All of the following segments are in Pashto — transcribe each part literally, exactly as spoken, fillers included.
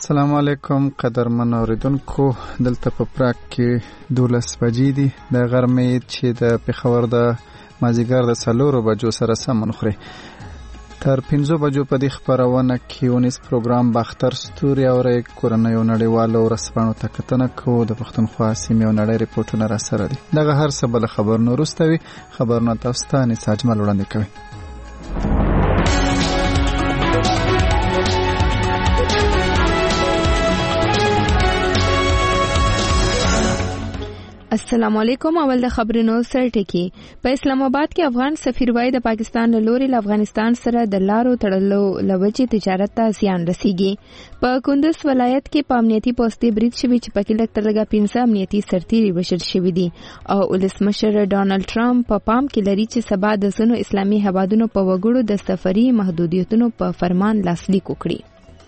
السلام علیکم قدرمن اوریدونکو، دلته په پراګ کې دولس بجې دي د غرمې چې د پېښور د مازدیګر د څلورو بجو سره سمون خوري. تر پنځو بجو په دې خپرونه کې ونیس پروګرام باختر ستوري اوري کورنیو نړیوالو ورځپاڼو ته کتنه کوو. د پښتونخوا سیمې او نړۍ ریپورټونه را سره دي. دغه هر څه بل خبرونه وروسته وي. خبرونه تاسو ته انیس اجمل وړاندې کوي. السلام علیکم. اول د خبرونو سرټکی. په اسلام آباد کې افغان سفیر وای د پاکستان له لوري له افغانستان سره د لارو تړلو لوجې تجارت ته زیان رسیږي. په کندوز ولایت کې په امنیتي پوسټي برید شوی چې پکې لږ تر لږه پنځه امنیتي سرتیري وشل شوي دي او ولسمشر ډانلډ ټرمپ په پام کې لري چې سبا د ځینو اسلامي هیوادونو په وګړو د سفري محدودیتونو په فرمان لاسلیک وکړي.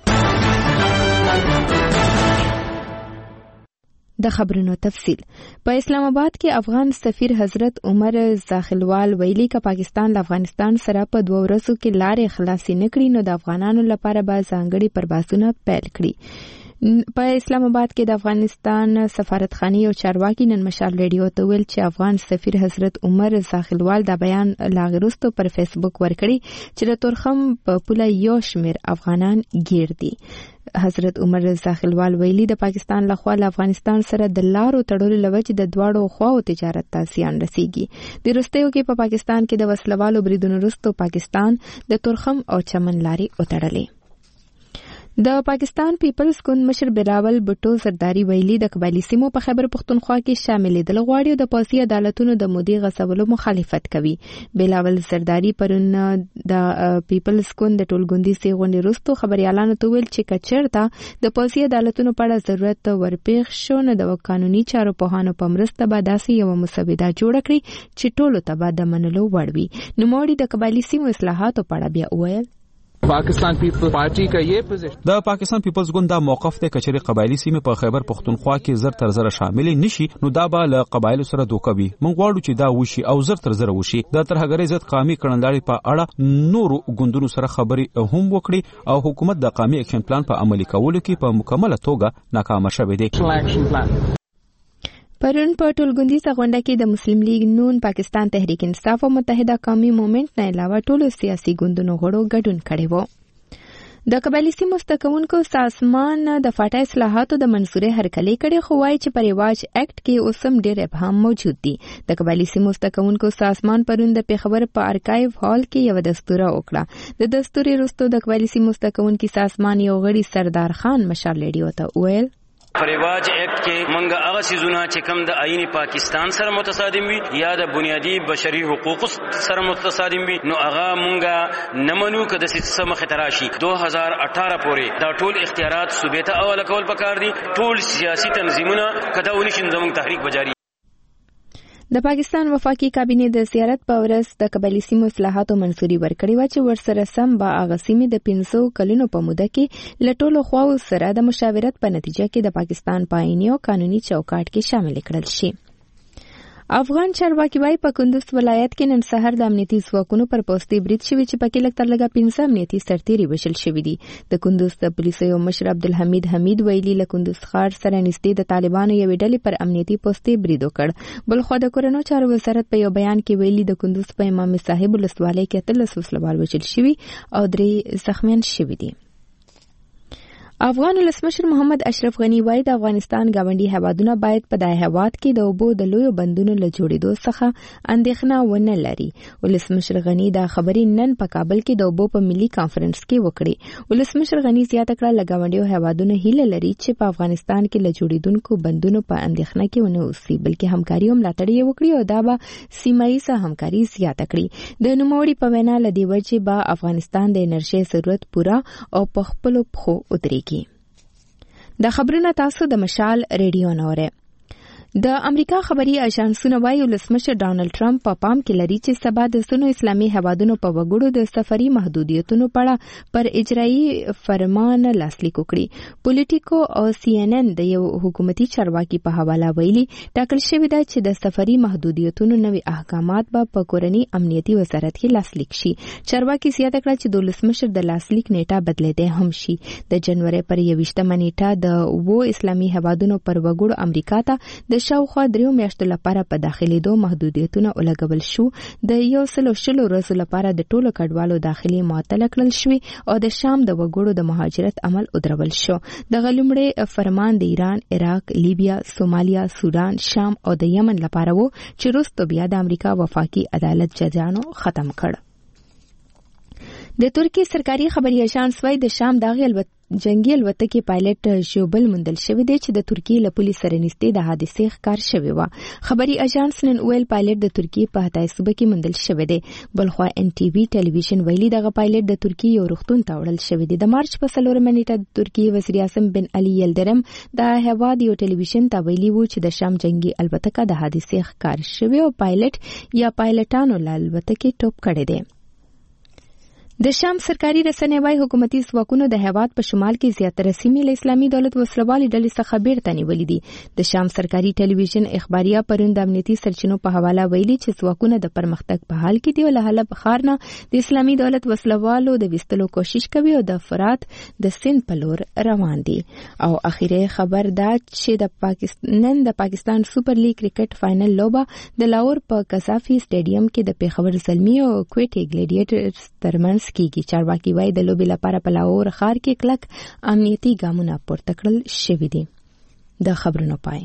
د خبرونو تفصیل. په اسلام آباد کې افغان سفیر حضرت عمر زاخلوال ویلي چې پاکستان له افغانستان سره په دوه ورځو کې لارې خلاصې نه کړي نو د افغانانو لپاره به ځانګړي پروازونه پیل کړي. په اسلام آباد کې د افغانستان سفارتخانه او چارواکي نن مشال ریډیو ته ویل چې افغان سفیر حضرت عمر زاخلوال دا بیان لاغرستو پر فیسبوک ورکړي چې د تورخم په پوله یو شمیر افغانان گیر دي. حضرت عمر زاخلوال ویلي د پاکستان لخوا له افغانستان سره د لارو تړلو لوجې د دواړو خواو تجارت ته زیان رسیږي. د وروستیو کې په پاکستان کې د وسلوالو بریدونو وروسته پاکستان د تورخم او چمن لارې وتړلې. د پاکستان پیپلز ګوند مشر بلاول بټو زرداری ویلي د قبایلی سیمو په خیبر پختونخوا کې شاملېدل غواړي او د پوځي عدالتونو د مودې غصبولو مخالفت کوي. بلاول زرداری پرون د پیپلز ګوند د ټولګوندیزې غونډې وروسته خبريالانو ته ویل چې کچېرته د پوځي عدالتونو په اړه ضرورت ورپېښ شو نو د قانوني چارو پوهانو په مرسته به داسې یو مسوده جوړه کړي چې ټولو ته به د منلو وړ وي. نوموړي د قبایلی سیمو اصلاحاتو په اړه بیا وویل Pakistan peoples Party का ये position د پاکستان پیپلز ګوند دا موقف ته کچري قبایلی سیمه په خیبر پختونخوا کې زر تر زر شامل نشي نو دا به له قبایلو سره دوکوي. مونږ غواړو چې دا وشي او زر تر زر وشي. د ترهګری ضد قومي کړنداري په اړه نورو ګوندونو سره خبري هم وکړي او حکومت د قومي اکشن پلان په عملي کولو کې په مکمله توګه ناکام شوه دی. پرون په ټولګوندیزه غونډه کې د مسلم لیگ نون، پاکستان تحریک انصاف او متحده قومي مومنټ نه علاوه ټولو سیاسي ګوندونو غړو ګډون کړی و. د قبایلی سیمو مستقونکو سازمان د فاټا اصلاحاتو د منصورې هرکلی کړي خو وایي چې په رواج اکټ کې اوسم ډېر ابهام موجود دي. د قبایلی سیمو مستقونکو سازمان پرون د پیښور په ارکایو هال کې یو دستور وکړه. د دستور وروسته د قبایلی سیمو مستقونکو سازمان یو غړي سردار خان مشال ریډیو ته ویل پریواج ایکٹ کې منګه هغه سيزونه چې کوم د آئین پاکستان سره متصادم وي یا د بنیادی بشري حقوق سره متصادم وي نو هغه منګه نمنو کده چې مخ تراشي. دو هزار اٹھارہ پورې دا ټول اختیارات صوبې ته اول کول پکار دي. ټول سیاسي تنظیمونه کده ونشي زموږ تحریک بجاری. د پاکستان وفاقي کابینه د زیارت په ورځ د قبایلی سیمو اصلاحاتو منصوري ورکړې و چې ورسره سم به هغه سیمې د پنځو کلونو په موده کې له ټولو خواو سره د مشاورت په نتیجه کې د پاکستان په آئیني او قانوني چوکاټ کې شامل کړل شي. افغان چارواکي وايي په کندوز ولایت کې نن سحر د امنیتي ځواکونو پر پوسټي برید شوی چې پکې لږ تر لږه پنځه امنیتي سرتیري وشل شوي دي. د کندوز د پولیسو یو مشر عبدالحمید حمید ویلي له کندوز ښار سره نږدې د طالبانو یوې ډلې پر امنیتي پوسټي برید وکړ. بلخوا د کورنیو چارو وزارت په یو بیان کې ویلي د کندوز په امام صاحب ولسوالۍ کې اتلس وسلوال وژل شوي او درې زخمیان شوي دي. افغان ولسمشر محمد اشرف غنی وایي د افغانستان ګاونډي هیوادونه باید په دای هیواد کې د اوبو د لویو بندونو له جوړېدو څخه اندېښنه ونه لري. ولسمشر غنی دا خبرې نن په کابل کې د اوبو په ملي کانفرنس کې وکړې. ولسمشر غنی زیاته کړه له ګاونډیو هیوادونو هیله لري چې په افغانستان کې له جوړېدونکو بندونو په اندېښنه کې ونه اوسي بلکې همکاري او ملاتړ یې وکړي او دا به سیمه ییزه همکاري زیاته کړي. د نوموړي په وینا له دې وجې به افغانستان د انرژۍ ضرورت پوره او په خپلو پښو ودرېږي. د خبرونه تاسو د مشال ریډیو نوره. د امریکا خبري اژانسونه وايي ولسمشر ډانلډ ټرمپ په پام کې لري چې سبا د سونو اسلامي هیوادونو په وګړو د سفري محدودیتونو په اړه پر اجرایي فرمان لاسلیک کړي. پولیټیکو او سی ان ان د یو حکومتي چارواکي په حواله ویلي ټاکل شوی دی چې د سفري محدودیتونو نوي احکامات به په کورني امنیتي وزارت کې لاسلیک شي. چارواکي زیاته کړه چې د ولسمشر د لاسلیک نیټه بدلیدای هم شي. د جنوري پر یوویشتمه نیټه د وو اسلامي هیوادونو پر وګړو امریکا ته د شاوخوا دریو میاشتو لپاره په داخليدو محدودیتونه ولګول شو. د یو سلو شلو ورځو لپاره د ټولو کډوالو داخلي معطل کړل شوی او د شام د وګړو د مهاجرت عمل ودرول شو. د غلمړې فرمان د ایران، عراق، لیبیا، سومالیا، سودان، شام او د یمن لپاره وو چې وروسته بیا د امریکا وفاقي عدالت ججانو ختم کړ. د ترکی سرکاري خبري اژانس وايي د شام داغي الوت جنگي الوتکې پایلټ شوبل مندل شوی دی چې د ترکی له پولیس سره نږدې د حادثې ښکار شوی و. خبري اژانس نن ویل پایلټ د ترکی په هتای صوبه کې مندل شوی دی. بلخوا ان ټي وي ټلویزیون ویلي دغه پایلټ د ترکی یو روغتون ته وړل شوی دی. د مارچ په څلورمه نیټه د ترکی وزیر اعظم بن علي یلدرم د هواد یو ټلویزیون ته ویلي وو چې د شام جنگي الوتکه د حادثې ښکار شوی او پایلټ یا پایلټانو له الوتکې ټوپ کړی دی. د شام سرکاري رسنۍ وايي حکومتي ځواکونو د هیواد په شمال کې زیاتره سیمې له اسلامي دولت وسلوالې ډلې څخه بیرته نیولې دي. د شام سرکاري ټلویزیون اخباریه پرون د امنیتي سرچینو په حواله ویلي چې ځواکونه د پرمختګ په حال کې دي او له حلب ښار نه د اسلامي دولت وسلوالو د وستلو کوشش کوي او د فرات د سند په لور روان دي. او اخیری خبر دا چې د پاکستان د پاکستان سوپر لیګ کرکټ فائنل لوبه د لاهور په قذافي سټیډیم کې د پیښور زلمی او کوټي ګلیډیټرز ترمنځ کیږي. چارواکي وايي د لوبې لپاره په لاهور ښار کې کلک امنیتي ګامونه پورته کړل شوي دي. د خبرونو پای.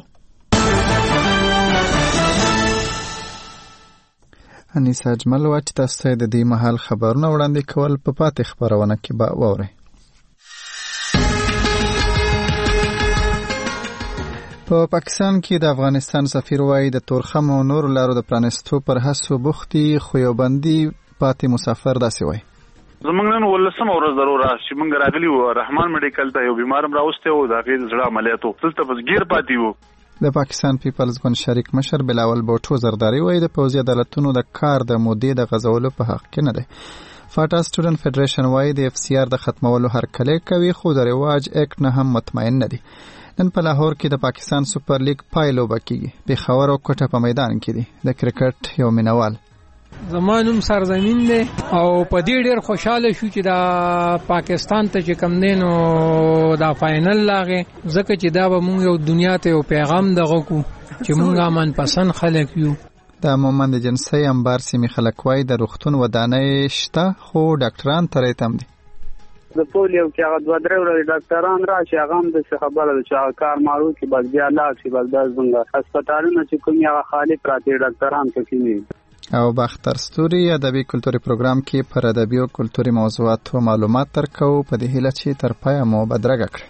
انیسا اجمل وا چې تاسو ته د دې مهال خبرونه وړاندې کول په پاتې خبرونه کې به واورئ. په پاکستان کې د افغانستان سفیر وايي د تورخم او نور لارو د پرانستو پر هڅو بوختي خو یو بندي پاتې مسافر داسې وایي. زمونږ نن ولسمه ورځ ضروره چې موږ راغلي وو رحمان میډیکل ته یو بیمار راوسته وو د هغې د زړه عملیات وو دلته بس ګیر پاتې وو. د پاکستان پیپلز ګوند شریک مشر بلاول بوټو زرداری وایي د پوځي عدالتونو د کار د مودې د غځولو په حق کې نه دی. فاټا سټوډنټ فدریشن وایي د اف سی آر د ختمولو هرکلی کوي خو د رواج اکټ نه هم مطمئن نه دي. نن په لاهور کې د پاکستان سوپر لیګ پای لوبه کیږي. پیښور او کوټه په میدان کې دي. د کرکټ یو مینوال زمانوم سرزمین دی او په دې ډېر خوشاله شو چې دا پاکستان ته چې کم دین او دا فائنل لاغه ځکه چې دا به مونږ یو دنیا ته یو پیغام دغه کو چې مونږ امن پسند خلک یو. د مومند جنسي انبار سیمې خلک وای د روغتون ودانۍ شته خو ډاکټران ترې تم دي. د پولیو کې هغه دوه درې ورځې ډاکټران راشي هغه هم د خبره ده چې کار مارو کې بس بیا لاړ شي بس د څنګه هسپتالونو چې کوم هغه خالی پراته ډاکټران پکې نه. او باختر ستوري ادبي کلتوري پروګرام کې پر ادبي او کلتوري موضوعاتو معلومات ترکو په دې هیله چې تر پایه مو بدرګه کړئ.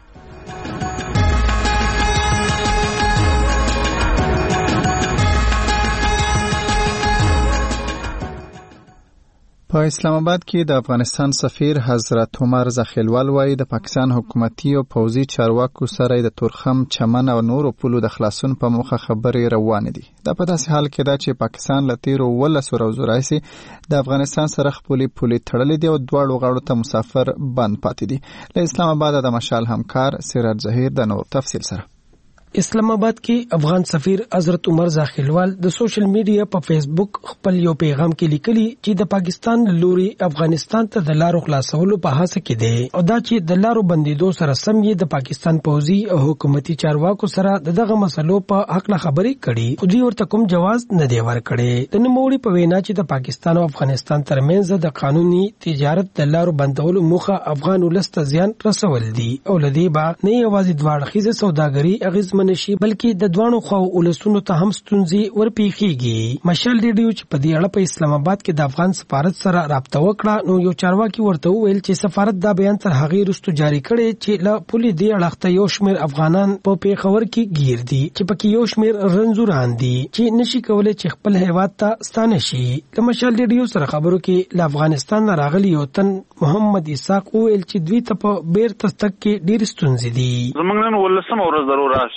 په اسلام آباد کې د افغانستان سفیر حضرت عمر زخیلوال وایي د پاکستان حکومتي او پوځي چارواکو سره د تورخم، چمن او نورو پولو د خلاصون په موخه خبرې روانې دي. دا په داسې حال کې ده چې پاکستان له تیرو ولسو ورځو راهیسې د افغانستان سره خپلې پولې تړلې دي او دواړو غاړو ته مسافر بند پاتې دي. له اسلام آباد د مشال همکار سراج ظهیر د نور تفصیل سره. اسلام آباد کې افغان سفیر حضرت عمر زاخیلوال د سوشل میډیا په فیسبوک خپل یو پیغام کې لیکلي چې د پاکستان لوري افغانستان ته د لارو خلاصولو په هڅه کې دی او دا چې د لارو بندیدو سره سم یې د پاکستان پوځي او حکومتي چارواکو سره دغه مسلو په حق له خبرې کړي خو دوی ورته کوم جواز نه دی ورکړی. د نوموړي په وینا چې د پاکستان او افغانستان ترمنځ د قانوني تجارت د لارو بندولو موخه افغان ولس ته زیان رسول دي او لدی با نه یوازې دواړه سوداګري اغیزمن نشي بلکې د دوانو خو ولسونو ته هم ستونزې ورپیخيږي. مشال ریډیو چې په دې اړه په اسلام آباد کې د افغان سفارت سره رابطه وکړه نو یو چارواکي ورته ویل چې سفارت دا بیان تر هغه وروسته جاری کړي چې لا پولی دی اړخته یو شمېر افغانان په پیښور کې گیر دي چې پکې یو شمېر رنځوران دي چې نشي کولای چې خپل هیواد ته ستانه شي. د مشال ریډیو سره خبرو کې له افغانستان راغلي یو تن محمد اسحاق ویل چې دوی ته په بیرته تک کې ډېر ستونزې دي. زمونږ نن ولسمه ورځ ضروره چې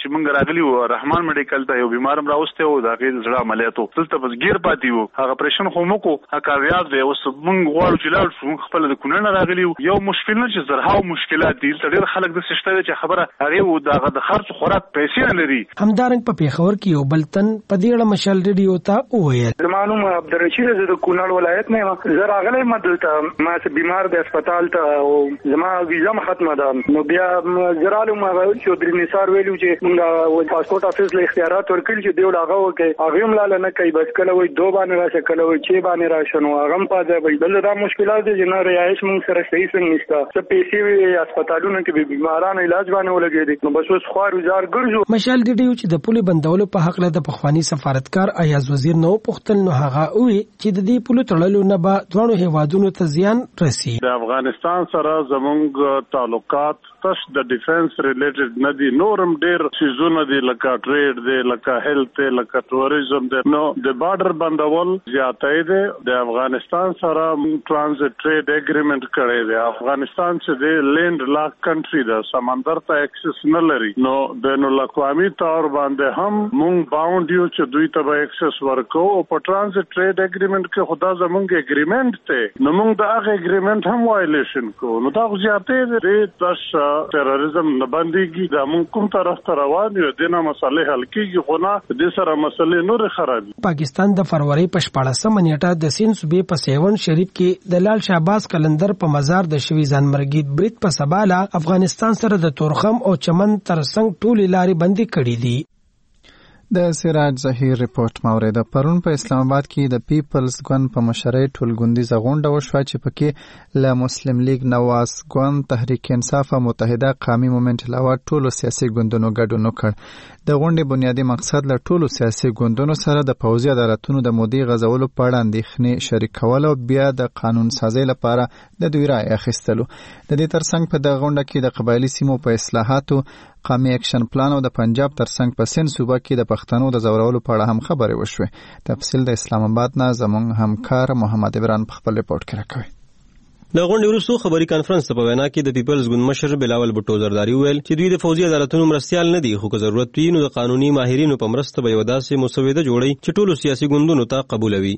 چې موږ راغلی و رحمان میډیکل ته یو بیمار هم راوسته و دا غي زړه عملیاتو دلته بس ګیر پاتې وو هغه اپریشن خو مو کو کاریات دی اوس موږ غواړو چې لاړ شو خپل د کونړ راغلی یو مشکل نه چې زرهاو مشکلات دي ډېر خلک د سشته چې خبره هغه و دا د خرڅ خوراک پیسې نه لري. همدارنګ په پیښور کې یو بلتن په دې اړه مشال ریډیو ته وویل معلوم عبدالرشید د کونړ ولایت نه زه راغلی مدلته ما سه بیمار د هسپتال ته او زما ویزا ختمه ده نو بیا زرالو ما چې د نثار ویلو چې موږ پاسپورت افیس له اختیارات ورکړي چې دیو لاغه وکي هغه هم لاله نه کوي بس کله وای دوه باندې راشه کله وای چې باندې راشه نو هغه په ځای وای بل دا مشکلات دي چې نه رایش موږ سره صحیح څنګه نشته چې پیسې وي هسپتالونو کې بیمارانو علاج باندې ولګي نو بس اوس خوار وزار ګرځو. مشال ډیډیو چې د پولي بندولو په حق له د پخوانی سفارتکار ایاز وزیر نو پختل نو هغه وی چې د دې پولو تړلو نه به دوه هیوادونو ته زیان رسي. د افغانستان سره زموږ تعلقات تش د ډیفنس ریلیټډ نه دي نورم ډیر سيزونه دي لکه ټریډ دي لکه هیلث لکه ټوریزم دي نو د بارډر بندول زیاتې دي د افغانستان سره ترانزیت ټریډ اګریمنت کړی دی افغانستان چې د لینډ لاک کنټری ده سمندر ته اکسس نه لري نو بین الاقوامي تور باندې هم مونږ باوند یو چې دوی ته به اکسس ورکو او په ترانزیت ټریډ اګریمنت کې خدا زمونږ اګریمنت ته نو مونږ د هغه اګریمنت هم وایلیشن کو نو دا زیاتې دي تش تروریزم نه باندېږي دا مونږ کوم طرف ته روان یو دینه مسلې حل کیږي خو نه د سره مسلې نور خرابي. پاکستان د فروری په شپاړسمه نیټه د سین صوبې په سیون شریف کې د لال شهباز کلندر په مزار د شوی ځانمرګي برید په سباله افغانستان سره د تورخم او چمن ترڅنګ ټولې لارې بندي کړې دي. د سراج ظهیر ریپورت مورید پرون په اسلام آباد کې د پیپلز ګوند په مشرۍ ټولګوندیزه غونډه وشوه چې پکې له مسلم لیگ نواز ګوند تحریک انصاف او متحده قومي مومنت علاوه ټولو سیاسي ګوندونو ګډون وکړ. د غونډې بنیادی مقصد له ټولو سیاسي ګوندونو سره د پوځي عدالتونو د مودي غزولو په اړه اندېښنې شریکول او بیا د قانون سازي لپاره د دوی رائے اخیستلو. د دې ترڅنګ په دغه غونډه کې د قبایلی سیمو په اصلاحاتو قومي اکشن پلان او د پنجاب ترڅنګ په سند صوبه کې د پښتنو د زورولو په اړه هم خبرې وشوې. تفصیل د اسلام آباد نه زموږ همکار محمد عمران په خپل ریپورت کې راکوي. د غونډې وروسته خبري کانفرنس ته په وینا کې د پیپلز ګوند مشر بلاول بټو زرداری ویل چې دوی د فوجي عدالتونو مرستيال نه دي خو که ضرورت وي نو د قانوني ماهرینو په مرسته به یو داسې مسوده جوړي چې ټولو سیاسي ګوندونو ته قبولوي.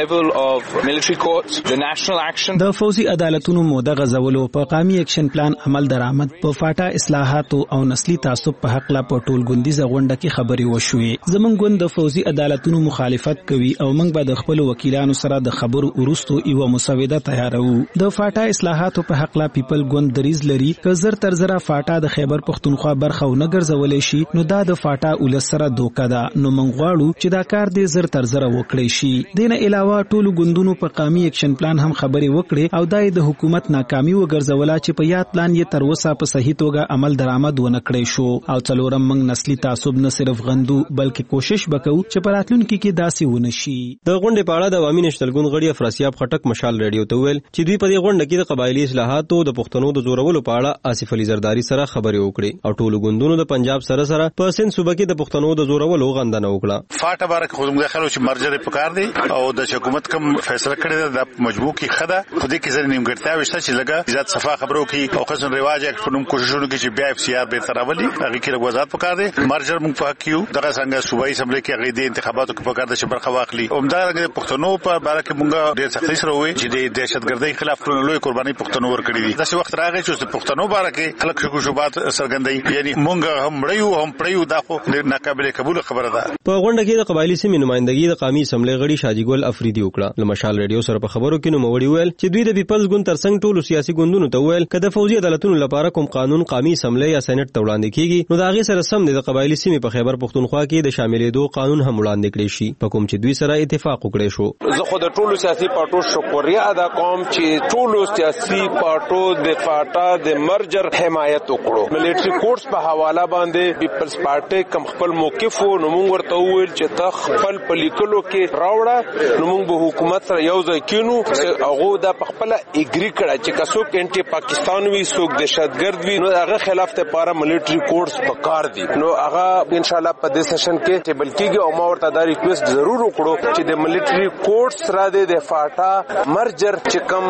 د فوجي عدالتونو موده غزولو په قومي اکشن پلان عمل درآمد په فاټا اصلاحاتو او نسلي تعصب په حق لا په ټول ګوندیزه غونډه کې خبري وشوې. زمونږ ګوند د فوجي عدالتونو مخالفت کوي او موږ به د خپل وکیلانو سره د خبرو ورستو یو مسوده تیارو. د فاټا اصلاحاتو په حق لا پیپل ګوند دریز لري که زر تر زره فاټا د خیبر پختونخوا برخه و نه ګرځولې شي نو دا د فاټا ولس سره دوکه ده نو موږ غواړو چې دا کار دې زر تر زره وکړي شي. دینه علاوه ټولو ګوندونو په قومي اکشن پلان هم خبرې وکړي او دای د حکومت ناکامي وګرځوله چې په یاد پلان یې تر اوسه په صحیح توګه عمل درآمد ونه کړی شو. او څلورم موږ نسلي تعصب نه صرف غندو بلکې کوشش وکړو چې په راتلونکي کې داسې ونه شي. د غونډې په اړه د عوامي نشتل ګوند غړي افراسیاب خټک مشال ریډیو ته ویل چې دوی په دې غونډه کې د قبایلی اصلاحاتو د پښتنو د زورولو په اړه آصف علي زرداری سره خبرې وکړي او ټولو ګوندونو د پنجاب سره سره په سند صوبه کې د پښتنو د زورولو غندنه وکړه. فاټه بارک خو موږ خلک چې مرجر په کار دي او د حکومت کوم فیصله کړی د مجبور کی خده خو دې کې ځنې نیمګړتیا وشته چې لګا ذات صفه خبرو کې او قسم رواج یک په نوم کوششونه کې چې بیا اف سی آر به تراولي هغه کې وزارت په کار دي مرجر موږ په کیو دغه څنګه صوبایي اسمبلی کې هغه د انتخاباتو کې په کار د برخه واخلي او همدارنګه پښتنو په بارک موږ ډېر سختي سره وي چې د دهشتګردۍ خلاف کړو لوی قرباني پښتنو ور کړی دي. داسې وخت راغی چې د پښتنو بارکه خلک شکو شوبات سرګندۍ یعنی مونږ هم مړیو هم پړیو دا خو ناقابل قبول خبره ده. په غونډه کې د قبایلی سیمې نمائندګي د قومي اسمبلی غړي شاجي ګل افریدي وکړه. لمشال ریډیو سره په خبرو کې نو موړي ویل چې دوی د پیپلز ګوند ترڅنګ ټولو سیاسي ګوندونو ته ویل کله فوجي عدالتونو لپاره کوم قانون قومي اسمبلی یا سېنات ته وړاندې کیږي نو دا غي سره سم د قبایلی سیمې په خیبر پختونخوا کې د شاملېدو قانون هم وړاندې کړی شي په کوم چې دوی سره اتفاق وکړي شو. زه خو د ټولو سیاسي پارټو شکریا ادا کوم چې ټولو سیاسي پارټو د فاټا د مرجر حمایت وکړو. ملټری کورس په حواله باندې پیپلز پارټي کم خپل موقف نو موږ ورته ویل چې تا خپل پلیکلو کې راوړه نو موږ به حکومت سره یو ځای کینو چې هغه د خپل اګری کړه چې کڅوک انټي پاکستان وی سوک دهشتګرد وی نو هغه خلاف ته لپاره ملټری کورس پکار دي نو هغه ان شاء الله په دې سیشن کې ټیبل کېږي او ما ورته دا ریکوست ضرور وکړو چې د ملټری کورس را دي د فاټا مرجر چې کم آئینی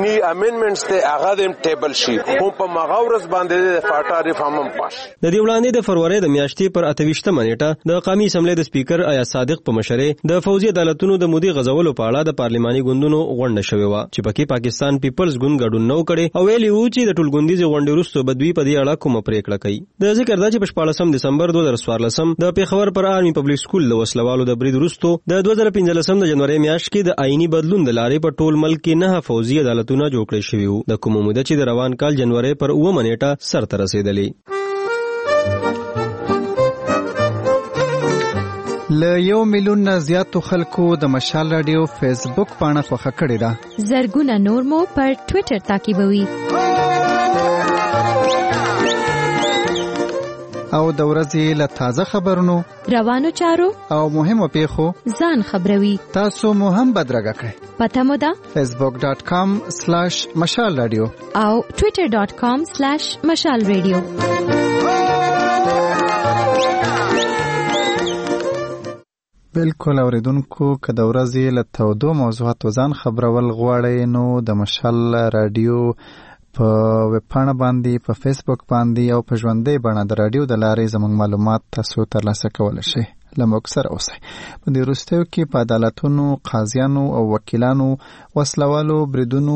آئینی امندمنټس ته هغه د ټیبل شي هم په مغاورس باندې د فاټا ریفارم پاس. د دې وړاندې د فروری د میاشتې پر اتهشتمه نیټه د قومي اسمبلی د سپیکر آیا صادق په مشرۍ د فوزي عدالتونو د مودي غزولو په اړه د پارلماني ګوندونو غونډه شوې و چې پکې پاکستان پیپلز ګوند ګډون نو کړي او ویلي و چې د ټولګوندیزي غونډې وروسته بدوی په دې اړه کومه پریکړه کوي. د ذکر دا چې په شپاړسم دسمبر دوه زره څوارلسم د پیښور پر آرمي پبلک سکول د وسلوالو د برید وروسته د دوه زره پنځلسم د جنوري میاشت کې د آئینی بدلون د لارې په ټول ملک کې نه فوزي عدالتونه جوړ کړي شوي وو د کومه موده چې د روان کال جنوري پر اوومه نیټه سرته رسیدلې. له یو میلیون نه زیاتو خلکو د مشال رادیو فیسبوک پاڼه خوښه کړې ده. زرګونه نور مو پر ټوئیټر تعقیبوي او د ورځې له تازه خبرونو روانو چارو او مهمو پیښو ځان خبروي. تاسو مو هم بدرګه کړئ. پته مو ده facebook dot com slash مشال رادیو او twitter dot com slash مشال رادیو. بالکل اوریدونکو که د ورځې له تودو موضوعاتو ځان خبرول غواړئ نو د مشال رادیو په ویب پاڼه باندې په فیسبوک باندې او په ژوندۍ بڼه د رادیو د لارې زموږ معلومات تاسو ترلاسه کولی شئ. له موږ سره اوسئ. په دې وروستیو کې په عدالتونو، قاضیانو او وکیلانو وسلوالو بریدونو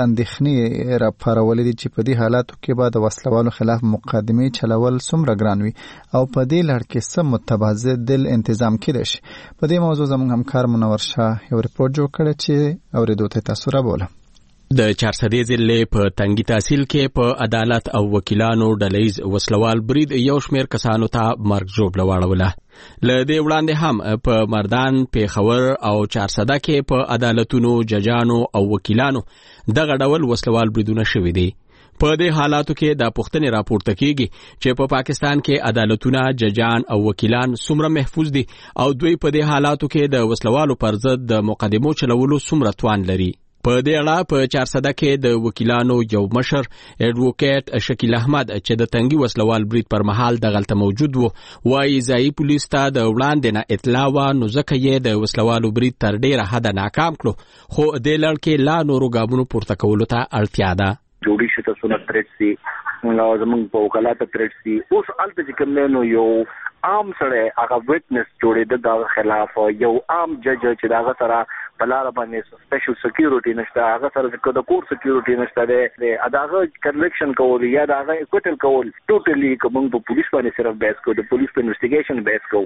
اندېښنې راپارولې دي چې په دې حالاتو کې به د وسلوالو خلاف مقدمې چلول څومره ګران وي او په دې لړ کې څه متبادل انتظام کېدای شي. په دې موضوع زموږ همکار منور شاه یو رپورټ جوړ کړی چې اورېدو ته تاسو رابولم. د چارسدې ضلع په تنګي تحصیل کې په عدالت او وکیلانو ډلهیز وسلوال برید یو شمېر کسانو ته مرګ ژوبله واړوله. له دې وړاندې هم په مردان، پیښور او چارسده کې په عدالتونو، ججانو او وکیلانو دغه ډول وسلوال بریدونه شوي دي. په دې حالاتو کې دا پوښتنې راپورته کیږي چې په پاکستان کې عدالتونه، ججان او وکیلان څومره محفوظ دي او دوی په دې حالاتو کې د وسلوالو پر ضد د مقدمو چلولو څومره توان لري. په دې اړه په چارسده کې د وکیلانو یو مشر اډوکیټ شکیل احمد چې د تنګي وسلوال برید پر مهال دغلته موجود وو وايي ځایي پولیس ته د وړاندې نه اطلاع و نو ځکه یې د وسلوالو برید تر ډیره حده ناکام کړو خو دې لړ کې لا نورو ګامونو پورته کولو ته اړتیا ده. جوړی شته سونه ترټ سي نو زمونږ په وکالت ترټ سي اوس الته چې کوم نو یو عام سره هغه وټنس جوړې د خلاف یو عام جج چې داغه سره بلاره باندې سپیشل سکیورټي نشته هغه سره د کور سکیورټي نشته ده اداغه کنویکشن کول یا داغه کوټل کول ټوټلی کوم په پولیس باندې صرف بیس کو د پولیس په انویسټیګیشن بیس کو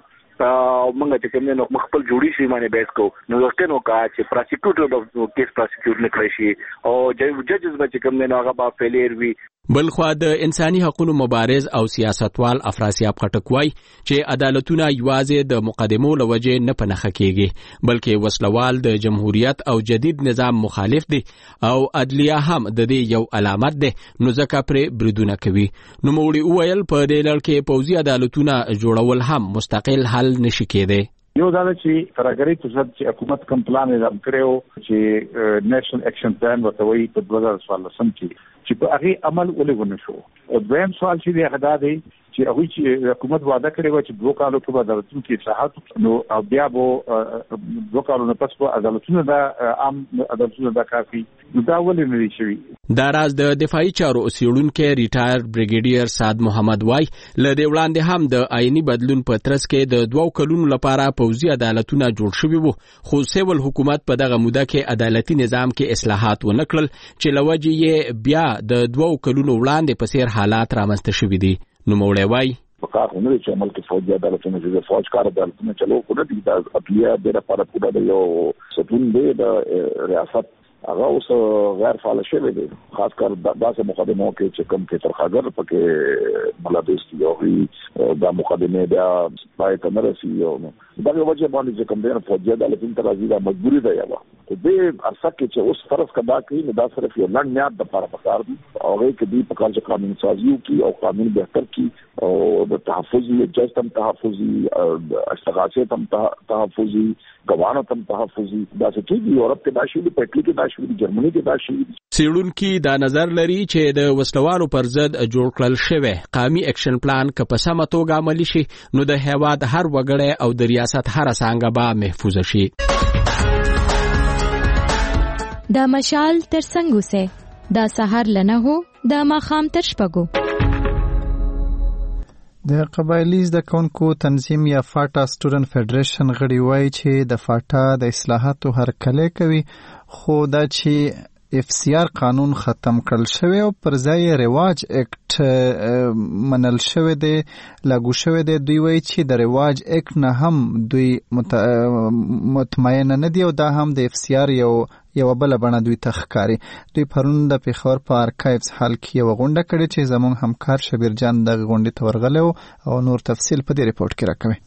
موږ چې کوم نو مخبل جوړی شي باندې بیس کو نو ورته نو کا چې پروسیکیوټر د کیس پروسیکیوټ نه کړی شي او ججز به کوم نو هغه با فیلیر وي. بلخوا د انساني حقوقو مبارز او سیاستوال افراسیاب خټک وای چې عدالتونه یوازې د مقدمو لوجه نه پنهخه کیږي بلکې وسلوال د جمهوریت او جدید نظام مخالف دي او عدلیه هم د دې یو علامت ده نو ځکه پر بریدونه کوي. نو موړي وویل په دې لړ کې پوځي عدالتونه جوړول هم مستقل حل نشي کېدی. یو دا چې ترګری په ځد چې حکومت کوم پلان اعلان کړو چې نېشنل اکشن پلان وتوي په دوه زره څوارلسم کې چې په هغه عمل ولګونه شو. او دویم سوال چې دی هغه دی چې هغه چې حکومت وعده کړی و چې دوه کالو کې به عدالتونو کې اصلاحات نو بیا به دوه کالو نه پس به عدالتونو د عام عدالتونو د کافي نو دا ولې نه شوی. دا راز د دفاعي چارو اوسیړونکو ریټایر بریګیډیر سعد محمد وای ل دې وړاندې هم د آئینی بدلون په ترڅ کې د دوه کلونو لپاره پوځي عدالتونه جوړ شوي وو خو سیول حکومت په دغه موده کې عدالتي نظام کې اصلاحات ونکړل چې لوجه یې بیا د دوه کلونو وړاندې په سیر حالات رامنځته شوي دي. نو موړی وای په کار نه چې عمل کې فوجي عدالتونه چې فوج کار عدالتونه چلو خو نه دي د اپلیا د لپاره پوره د یو ستون دی د ریاست هغه اوس غیر فعال شوی دی خاص کر داسې مقدمو کې چې کوم کې ترخاګر پکې ملابس دی او دا مقدمه بیا پای ته نه رسیږي او دا یو وجه باندې چې کوم دی فوجي عدالتونه ته راځي دا مجبوري ده یو خو دې ارڅه کې چې اوس فرض کدا کوي نو دا صرف یو لړ نیاد د لپاره پکار دي او هغه کې دی په کار چې قانون سازي کی او قانون بهتر کی او د تحفظي جستم تحفظي استغاثه تم تحفظي غوانه تم تحفظي دا چې دی یورپ کې داشي په اټلی کې داشي جرمني کې داشي. سیړونکو دا نظر لري چې د وسلوالو پر ضد جوړ کړل شوی قومي اکشن پلان که په سمه توګه عملي شي نو د هیواد هر وګړی او د ریاست هر څنګه به محفوظ شي. د مشال ترڅنګ اوسئ. د سحر لنه هو د ماخام تر شپږو. د قبایلی زده کوونکو تنظیم یا فاټا سټوډنټ فدریشن غړي وایي چې د فاټا د اصلاحاتو هرکلی کوي، خو دا چې اف سی آر قانون ختم کړل شوی او پر ځای رواج اکټ منل شوی دی، لاګو شوی دی. دوی وایي چې د رواج اکټ نه هم دوی مطمئن نه دي او دا هم د اف سی آر یو یو بل بڼه دوی ته ښکاري. دوی پرون د پیښور په ارکایوز حال کې یو غونډه کړې چې زموږ همکار شبیر جان د غونډې ته ورغلی او نور تفصیل په دې ریپورت کې راکوي.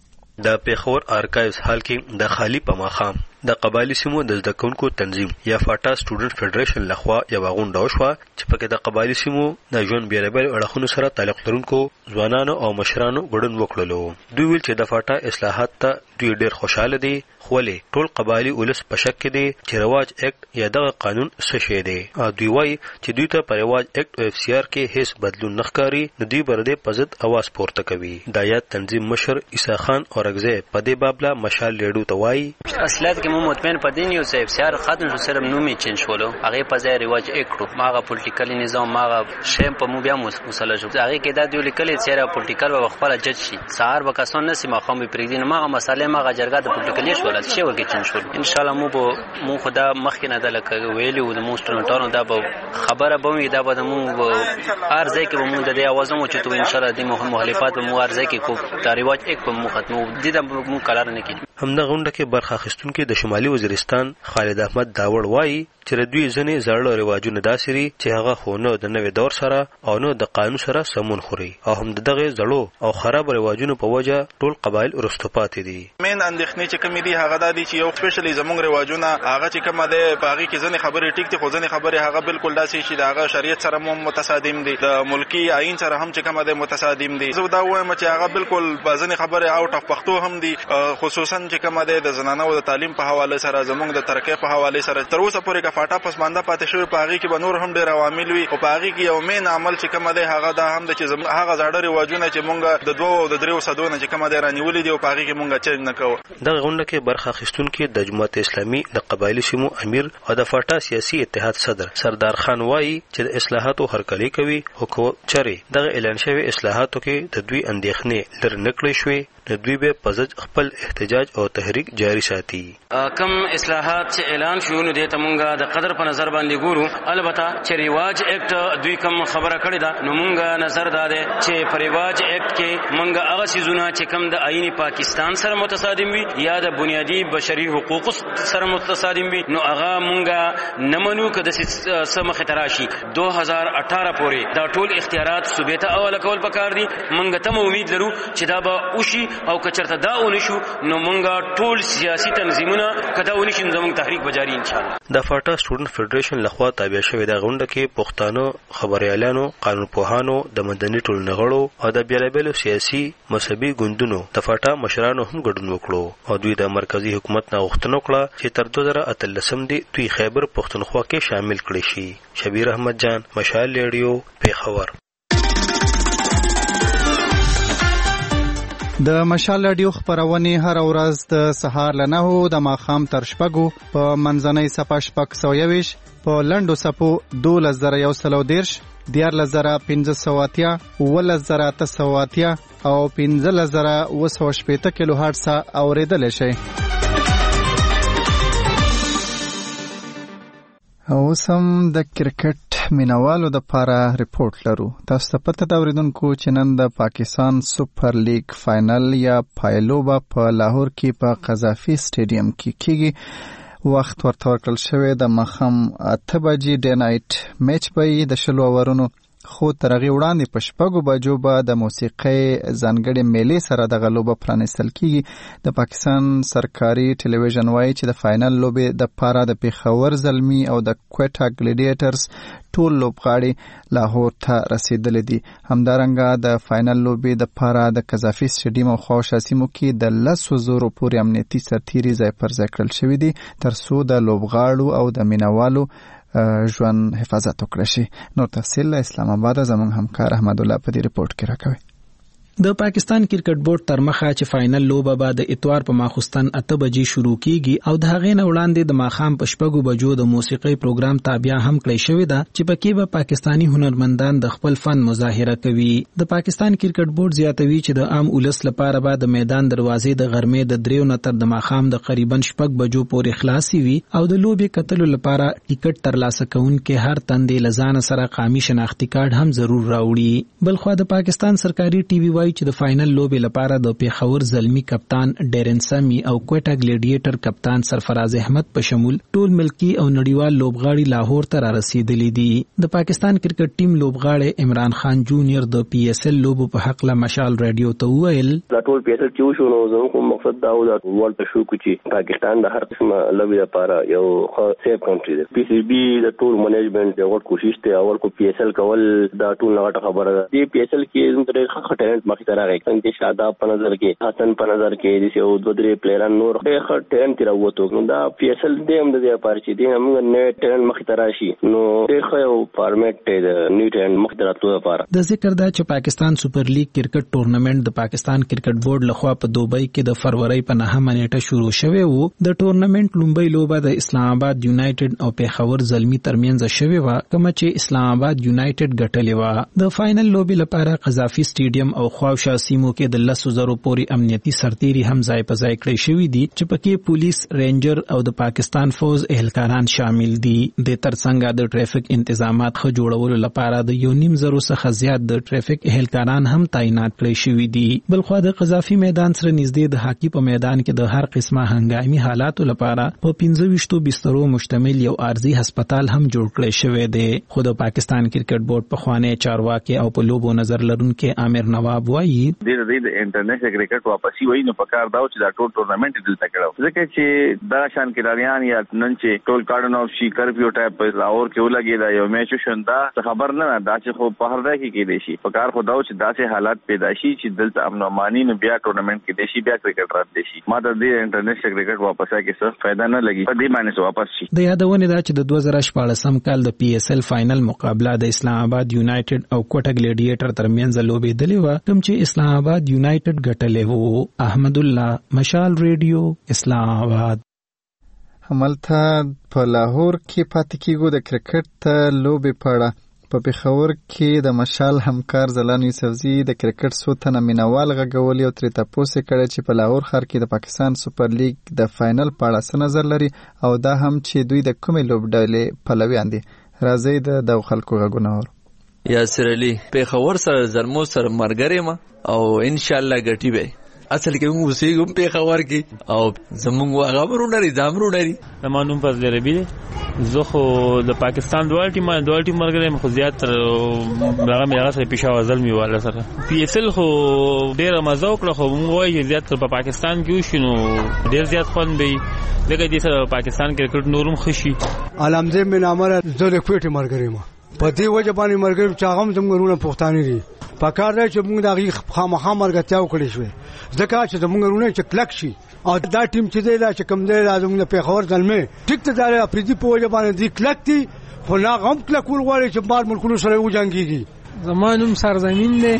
د پیښور ارکایوز حال کې د خالی په ماخام د قبایلی سیمو د زده کوونکو تنظیم یا فاټا سټوډنټ فدریشن لخوا یو غونډه وشوه چې پکې د قبایلی سیمو د ژوند بیلابیل اړخونو سره تعلق لرونکو ځوانانو او مشرانو ګډون وکړلو. دوی ویل چې د فاټا اصلاحات ته دوی ډېر خوشاله دي، خو ولې ټول قبایلی ولس په شک کې دي چې رواج اکټ یا دغه قانون څه شی دی. دوی وایي چې دوی ته په رواج اکټ او اف سی آر کې هیڅ بدلون نه ښکاري، نو دوی به د دې په ضد اواز پورته کوي. د یاد تنظیم مشر عیسی خان اورګزی په دې بابله مشال لیډو ته وایي اصلیت کې مو مطمئن پدې نیو چې اف سی آر ختم شو، صرف نومي چینج شولو، هغه په ځای رواج اکټ ماغه پولیټیکل نظام ماغه شیم په مو بیا مسله شو. هغه کې دا دی لیکل چې را پولیټیکل او خپل جج شي سهار وکاسون نسی مخام به پرېږدي، ماغه مسالې ماغه جرګه د پولیټیکل شو ولات شي ورګه چینج شول. ان شاء الله مو به مو خدا مخکې نه د لکه ویلو د موسترنټانو دا به خبره به وي، دا به مو ارزه کې به مو د اوازو مو چې تو ان شاء الله د مخالفت به مو ارزه کې کو د رواج اکټ په مو ختمو دي د مو کلار نه کی. همدا غونډه کې برخه اخیستونکو د شمالي وزیرستان خالد احمد داوړ وایي چې دوی ځنې زړه رواجونه داسري چې هغه خو نه د نوې دور سره او نه د قانون سره سمون خوري او هم دغه زړو او خراب رواجونو په وجه ټول قبایل ورستو پاتې دي. مین اندېښنې چې کومې دي هغه د دي چې یو سپیشلی زموږ رواجونه هغه چې کومه ده په هغه کې ځنې خبرې ټیک دي، خو ځنې خبرې هغه بالکل داسې چې هغه شریعت سره مو متصادم دي، د ملکی آئین سره هم چې کومه ده متصادم دي. زه دا وایم چې هغه بالکل ځنې خبرې اوټ اف پښتو هم دي، خصوصا چې کومه ده د زنانو د تعلیم په حواله سره زموږ د ترقۍ په حواله سره تر اوسه پورې کا فاټا پسمانده پاتې شوی. په هغه کې به نور هم ډېر عوامل وي، او په هغه کې یو مین عمل چې کومه ده هغه دا هم د چې هغه زړه رواجونه چې مونږ د دوه او د دریو صدونه چې کومه ده رانیولې دي او په هغه کې مونږ چینج نه کوو. دغه غونډه کې برخه اخیستونکو د جماعت اسلامي د قبایلی سیمو امیر او د فاټا سیاسي اتحاد صدر سردار خان وایي چې د اصلاحاتو هرکلی کوي، خو چرې دغه اعلان شوی اصلاحاتو کې د دوی اندېښنې لر نکړې شوې نو دوی به پزج خپل احتجاج او تحریک جاری ساتي. کم اصلاحات چې اعلان شو نو د تمونګه د قدر په نظر باندې ګورو. البته چې رواج اکټ دوی کم خبره کړې ده نو مونږه نظر داده چې په رواج اکټ کې مونږه هغه سيزونه چې کم د آئین پاکستان سره متصادم وي یا د بنیادی بشري حقوق سره متصادم وي نو هغه مونږه نمنو کده سم خطراشي. دو هزار اٹھارہ پورې دا ټول اختیارات صوبې ته اول کول پکار دي. مونږ ته امید لرو چې دا به وشي او کچرته دا ونشو نو مونږه ټول سیاسي تنظیمونه کدا ونشي زموږ تحریک بجاری ان شاء الله. د فاټا سټوډنټ فدریشن لخوا تابع شوی د غونډه کې پښتانه خبريالانو، قانون پوهانو، د مدني ټولنغړو او د بیلابیلو سیاسي مذهبي ګوندونو د فاټا مشرانو هم ګډون وکړو او دوی د مرکزی حکومت نه غوښتنه وکړه چې تر دوه زره اتلسم دی دوی خیبر پښتونخوا کې شامل کړي شي. شبیر احمد جان، مشال ریډیو، پیښور. د مشال رادیو خبرونه هر ورځ د سهار له نهو د ماخام تر شپږو په منځنۍ صفه شپږ سوه یویش په لنډو صفو دولس زره یو سلو دیرش، دیارلس زره پنځه سوه اتیا، اوولس زره اته سوه اتیا او پنځلس زره اوه سوه شپېته کیلو هرټز اورېدلی شئ. اوس هم د کرکټ مینوالو د پاره ریپورت لرو. تاسو ته پته دا اوریدونکو چې نن د پاکستان سپر لیگ فائنل یا پایلوبا په لاهور کې په قذافي سټیډیم کې کیږي. وخت ورته ورکړل شوی د مخم اته بجې ډے نایټ میچ به د شلو اورونو، خو تر هغې وړاندې په شپږو بجو به د موسیقۍ ځانګړې میلې سره دغه لوبه پرانیستل کیږي. د پاکستان سرکاري ټلویزیون وایي چې د فائنل لوبې د پاره د پیښور زلمي او د کوټا ګلیډیټرز ټول لوبغاړي لاهور ته رسیدلي دي. همدارنګه د فائنل لوبې د پاره د قذافي سټیډیم او خواوشا سیمو کې د لسو زرو پورې امنیتي سرتیري ځای پر ځای کړل شوي دي تر څو د لوبغاړو او د مینوالو ژوند حفاظت وکړي شي. نور تفصیل له اسلام آباد زموږ همکار احمد الله په دې ریپورت کې راکوي. د پاکستان کرکټ بورډ تر مخه چې فائنل لوبه به د اتوار په ماخوستن اته بجې شروع کیږي او د هغې نه وړاندې د ماښام په شپږو بجو د موسیقۍ پروګرام تابع هم کړی شوې ده چې پکې به پاکستانی هنرمندان د خپل فن مظاهره کوي. د پاکستان کرکټ بورډ زیاتوي چې د عام ولس لپاره به د میدان دروازې د غرمې د دریو نه تر د ماښام د قریبا شپږ بجو پورې خلاصي وي او د لوبې کتلو لپاره ټیکټ ترلاسه کوونکي هر تندې لزان سره قامي شناختی کارت هم ضرور راوړي. بلخو د پاکستان سرکاري ټي وي وايي چې د فائنل لوبې لپاره د پیښور زلمی کپتان ډیرن سامي او کوټا ګلیډیټر کپتان سرفراز احمد په شمول ټول ملکی او نړیوال لوبغاړي لاهور ته را رسیدلي دي. د پاکستان کرکټ ټیم لوبغاړي عمران خان جونیئر د پی ایس ال لوبو په حق له مشال رادیو ته وویل دا ټول پی ایس ال چې شو نو زموږ مقصد دا و چې ورلد ته شو چې پاکستان د هر قسمه لوبې لپاره یو سیف کنټری دی. پی سی بی د ټول منیجمنت یو کوشش ته اول کو پی ایس ال کول دا ټول نه خبره ده. دی پی ایس ال کې زموږ ډېر ښه ټیلنټ مخې ته راغی څنګه شاداب په نظر کې حسن په نظر کې د یو دوه درې پلیران نور ډېر ښه ټیلنټ راووتو. نو دا پی ایس ال دې هم د دې لپاره چې دې موږ نه ټیلنټ مخې ته راشي نو ډېر ښه یو فارمیټ دی د نیو ټیلنټ مخې ته راتلو لپاره. د ذکر دا چې پاکستان سپر لیګ کرکټ ټورنمنت د پاکستان کرکټ بورډ لخوا په دوبۍ کې د فروری په نهمه نیټه شروع شوی وو. د ټورنمنت لومړی لوبه د اسلام آباد یونایټډ او پیښور زلمی ترمنځ شوی و کوم چې اسلام آباد یونایټډ ګټلې و. د فائنل لوبې لپاره قذافي سټیډیم او خواوشا سیمو کې د لسو زرو پورې امنیتي سرتیري هم ځای په ځای کړی شوی دي چې پکې پولیس رینجر او د پاکستان فوز اهلکاران شامل دي. د ترڅنګ د ټریفیک انتظامات خو جوړولو لپاره د یو نیم زرو څخه زیات د ټریفیک اهلکاران هم تعینات کړی شوی دي. بلخو د قذافي میدان سره نږدې د هاکی په میدان کې د هر قسمه هنګامي حالاتو لپاره په پنځه ویشتو بسترو مشتمل یو ارضي هسپتال هم جوړ کړی شوی دی. خو د پاکستان کرکټ بورډ په خوانې چارواکي او په لوبو نظر لرونکي عامر نواب وایي د دې د انټرنیشنل کرکټ واپسی وایي نو پکار دا چې دا ټول ټورنمنت دلته کړو ځکه چې دا شان کډاریان یا نن چې ټول کارډن اف شي کرفیو ټایپ په لاهور کې ولګي دا یو میچ شوندا خبر نه دا چې خو په هر ځای کې کې دي شي پکار خو دا چې داسې حالات پیدا شي چې دلته امن او امانی نو بیا ټورنمنت کې دي شي بیا کرکټ رات دي شي ما د دې انټرنیشنل کرکټ واپس کې څه فائدہ نه لګي په دې معنی واپس شي. د یادونه دا چې د دوه زره شپږم کال د پی ایس ال فائنل مقابله د اسلام آباد یونایټډ او کوټا ګلیډیټر ترمنځ لوبې دلې و کوم چې اسلام آباد یونایټډ ګټلې وو. احمد الله مشال ریډیو اسلام آباد. هملته په لاهور کې پاتې کېږو د کرکټ ته لوبې پاړه په پیښور کې د مشال همکار زلان یوسفزي د کرکټ څو تنه مینوال غږولي او ترې تپوس کړی چې په لاهور ښار کې د پاکستان سپر لیګ د فائنل په اړه څه نظر لري او دا هم چې دوی د کومې لوبډلې پلویان دي. راځئ د دغو خلکو غږونه اورو. یاسر علي پیښور سره زلمو سره مرګري ما او ان شاء الله ګټي به اصل کې موږ اوسېږو پیښور کې او زموږ هغه ورونه لري ځامرو لري. زمانوم فضل ربی زه خو د پاکستان دوه ټیم دوه ټیم مرګري مخ زیات تر هغه مې هغه سره پیښور زلمی والا سره پی ایس ال خو ډېر مزه وکړه خو موږ وایي زیات په پاکستان کې وشینو ډېر زیات خوند به لکه دې سره پاکستان کرکټ نورم خشي. علامزه من امر زه د کوټي مرګري ما په دې وجه باندې مرګري چې هغه زموږ ورونه پښتانه دي پکار دی چې موږ دغه خامخا مرګتیا وکړي شوې ځکه چې زموږ ورونه چې کلک شي او دا ټیم چې دی دا چې کم دی لازم نه پیښور ځلمه ټیک ته دا افریدي په وجه باندې دی کلک دي خو لا غم کلک ورغړي چې بار ملکونو سره وجنګيږي. زمانوم سرزمین دی